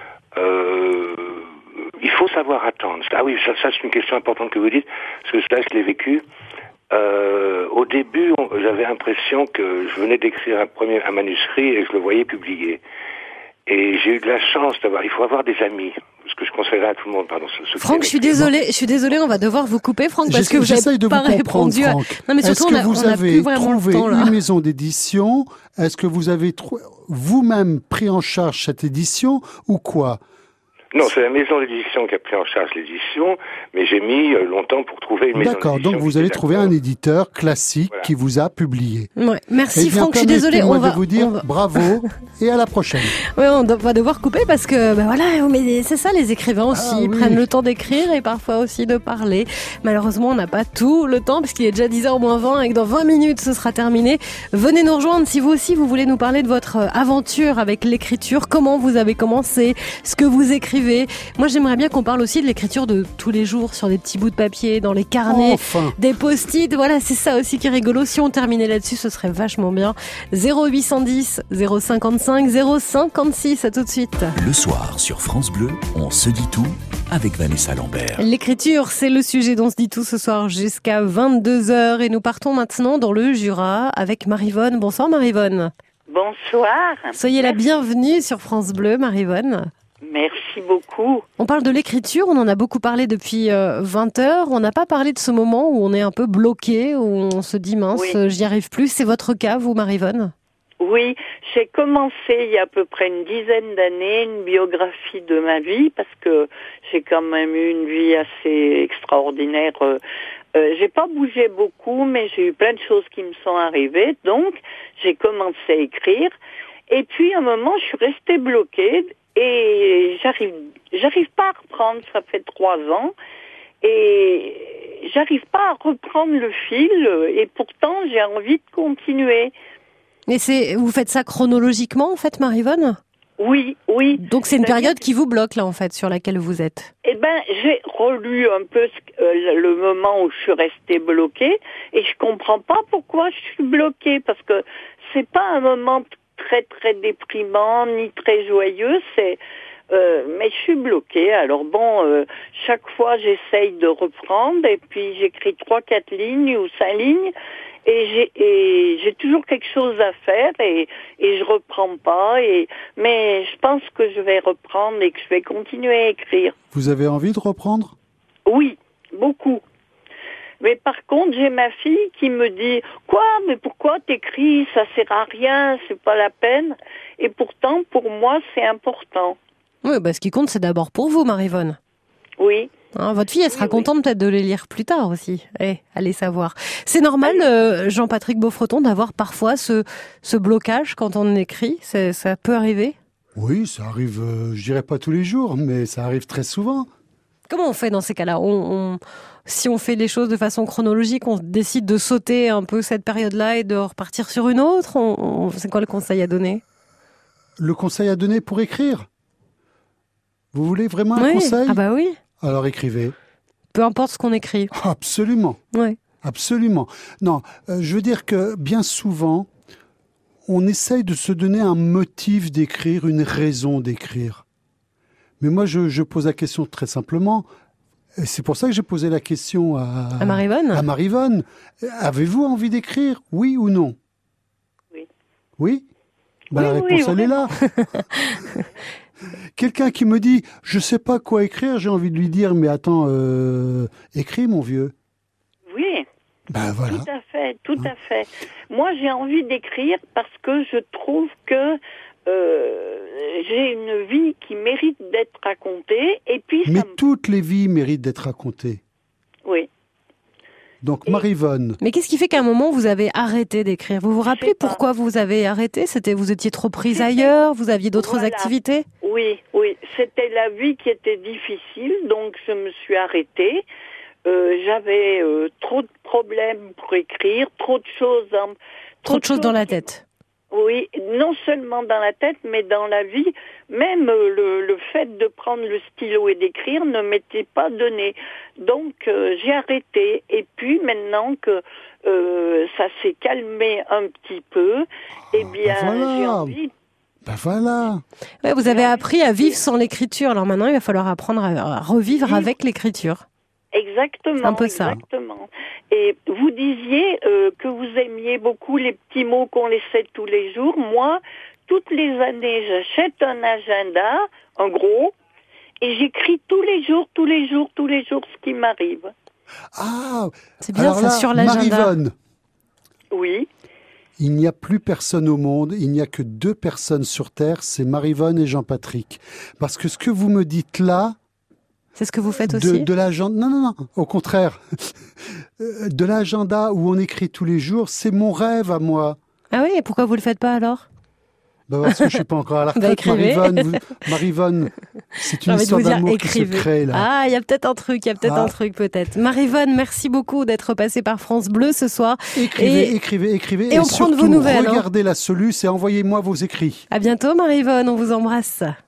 il faut savoir attendre. Ah oui, ça c'est une question importante que vous dites, parce que ça, je l'ai vécu. Au début, j'avais l'impression que je venais d'écrire un manuscrit et je le voyais publié. Et j'ai eu de la chance il faut avoir des amis. Ce que je conseillerais à tout le monde, pardon. Franck, je suis désolée, on va devoir vous couper, Franck, parce que vous n'avez pas répondu à... Non, mais surtout, est-ce que vous avez trouvé une maison d'édition? Est-ce que vous avez vous-même pris en charge cette édition ou quoi? Non, c'est la maison d'édition qui a pris en charge l'édition, mais j'ai mis longtemps pour trouver une maison d'édition. D'accord, donc vous avez trouvé un éditeur classique qui vous a publié. Ouais. Merci Franck, je suis désolée. On va vous dire bravo et à la prochaine. Oui, on va devoir couper parce que mais c'est ça, les écrivains aussi, ils prennent le temps d'écrire et parfois aussi de parler. Malheureusement, on n'a pas tout le temps parce qu'il est déjà 10h moins 20 et que dans 20 minutes ce sera terminé. Venez nous rejoindre si vous aussi vous voulez nous parler de votre aventure avec l'écriture, comment vous avez commencé, ce que vous écrivez. Moi, j'aimerais bien qu'on parle aussi de l'écriture de tous les jours sur des petits bouts de papier, dans les carnets, des post-it. Voilà, c'est ça aussi qui est rigolo. Si on terminait là-dessus, ce serait vachement bien. 0810 055 056. À tout de suite. Le soir sur France Bleu, on se dit tout avec Vanessa Lambert. L'écriture, c'est le sujet dont on se dit tout ce soir jusqu'à 22h. Et nous partons maintenant dans le Jura avec Maryvonne. Bonsoir Maryvonne. Bonsoir. Soyez la bienvenue sur France Bleu, Maryvonne. Merci beaucoup. On parle de l'écriture, on en a beaucoup parlé depuis 20h. On n'a pas parlé de ce moment où on est un peu bloqué, où on se dit mince, j'y arrive plus. C'est votre cas, vous, Maryvonne ? Oui, j'ai commencé il y a à peu près une dizaine d'années une biographie de ma vie parce que j'ai quand même eu une vie assez extraordinaire. J'ai pas bougé beaucoup, mais j'ai eu plein de choses qui me sont arrivées. Donc, j'ai commencé à écrire. Et puis, à un moment, je suis restée bloquée. Et j'arrive pas à reprendre, ça fait 3 ans, et j'arrive pas à reprendre le fil, et pourtant j'ai envie de continuer. Et vous faites ça chronologiquement, en fait, Maryvonne ? Oui. Donc c'est une période qui vous bloque, là, en fait, sur laquelle vous êtes. Eh ben, j'ai relu un peu le moment où je suis restée bloquée, et je comprends pas pourquoi je suis bloquée, parce que c'est pas un moment très très déprimant ni très joyeux, mais je suis bloquée. Alors bon, chaque fois j'essaye de reprendre et puis j'écris 3-4 lignes ou 5 lignes et j'ai toujours quelque chose à faire et je reprends pas mais je pense que je vais reprendre et que je vais continuer à écrire. Vous avez envie de reprendre ? Oui, beaucoup. Mais par contre, j'ai ma fille qui me dit « Quoi ? Mais pourquoi t'écris ? Ça sert à rien, c'est pas la peine. » Et pourtant, pour moi, c'est important. Oui, ce qui compte, c'est d'abord pour vous, Maryvonne. Oui. Votre fille, elle sera contente peut-être de les lire plus tard aussi. Allez savoir. C'est normal, Jean-Patrick Beaufreton, d'avoir parfois ce blocage quand on écrit. Ça peut arriver ? Oui, ça arrive, je dirais pas tous les jours, mais ça arrive très souvent. Comment on fait dans ces cas-là ? Si on fait les choses de façon chronologique, on décide de sauter un peu cette période-là et de repartir sur une autre ? C'est quoi le conseil à donner ? Le conseil à donner pour écrire ? Vous voulez vraiment un conseil ? Ah bah oui. Alors écrivez. Peu importe ce qu'on écrit. Absolument. Oui. Absolument. Non, je veux dire que bien souvent, on essaye de se donner un motif d'écrire, une raison d'écrire. Mais moi, je pose la question très simplement. Et c'est pour ça que j'ai posé la question à Maryvonne. À Maryvonne. Avez-vous envie d'écrire, oui ou non ? Oui. Oui ? La réponse, elle est là. Quelqu'un qui me dit « Je sais pas quoi écrire », j'ai envie de lui dire « Mais attends, écris, mon vieux. » Oui. Voilà. Tout à fait. Moi, j'ai envie d'écrire parce que je trouve que j'ai une vie qui mérite d'être racontée. Et puis, mais toutes les vies méritent d'être racontées. Oui. Donc, Maryvonne. Mais qu'est-ce qui fait qu'à un moment, vous avez arrêté d'écrire ? Vous vous rappelez pourquoi vous avez arrêté ? Vous étiez trop prise ailleurs ? Vous aviez d'autres activités ? Oui. C'était la vie qui était difficile, donc je me suis arrêtée. J'avais trop de problèmes pour écrire, trop de choses dans la tête. Oui, non seulement dans la tête, mais dans la vie. Même le fait de prendre le stylo et d'écrire ne m'était pas donné. Donc j'ai arrêté. Et puis maintenant que ça s'est calmé un petit peu, j'ai envie... voilà. Ouais, vous avez appris à vivre sans l'écriture. Alors maintenant, il va falloir apprendre à revivre avec l'écriture. Exactement. C'est un peu ça. Exactement. Et vous disiez que vous aimiez beaucoup les petits mots qu'on laissait tous les jours. Moi, toutes les années, j'achète un agenda, un gros, et j'écris tous les jours ce qui m'arrive. Ah, c'est bien ça, sur l'agenda. Maryvonne. Oui. Il n'y a plus personne au monde, il n'y a que 2 personnes sur Terre, c'est Maryvonne et Jean-Patrick. Parce que ce que vous me dites là... C'est ce que vous faites aussi de l'agenda. Non, au contraire. De l'agenda où on écrit tous les jours, c'est mon rêve à moi. Ah oui, et pourquoi vous le faites pas alors ? Parce que je suis pas encore à la retraite, Maryvonne, c'est une histoire d'amour qui se crée là. Ah, il y a peut-être un truc, peut-être. Maryvonne, merci beaucoup d'être passée par France Bleu ce soir. Écrivez. Et on prend de vos nouvelles. Regardez la Soluce et envoyez-moi vos écrits. À bientôt Maryvonne, on vous embrasse.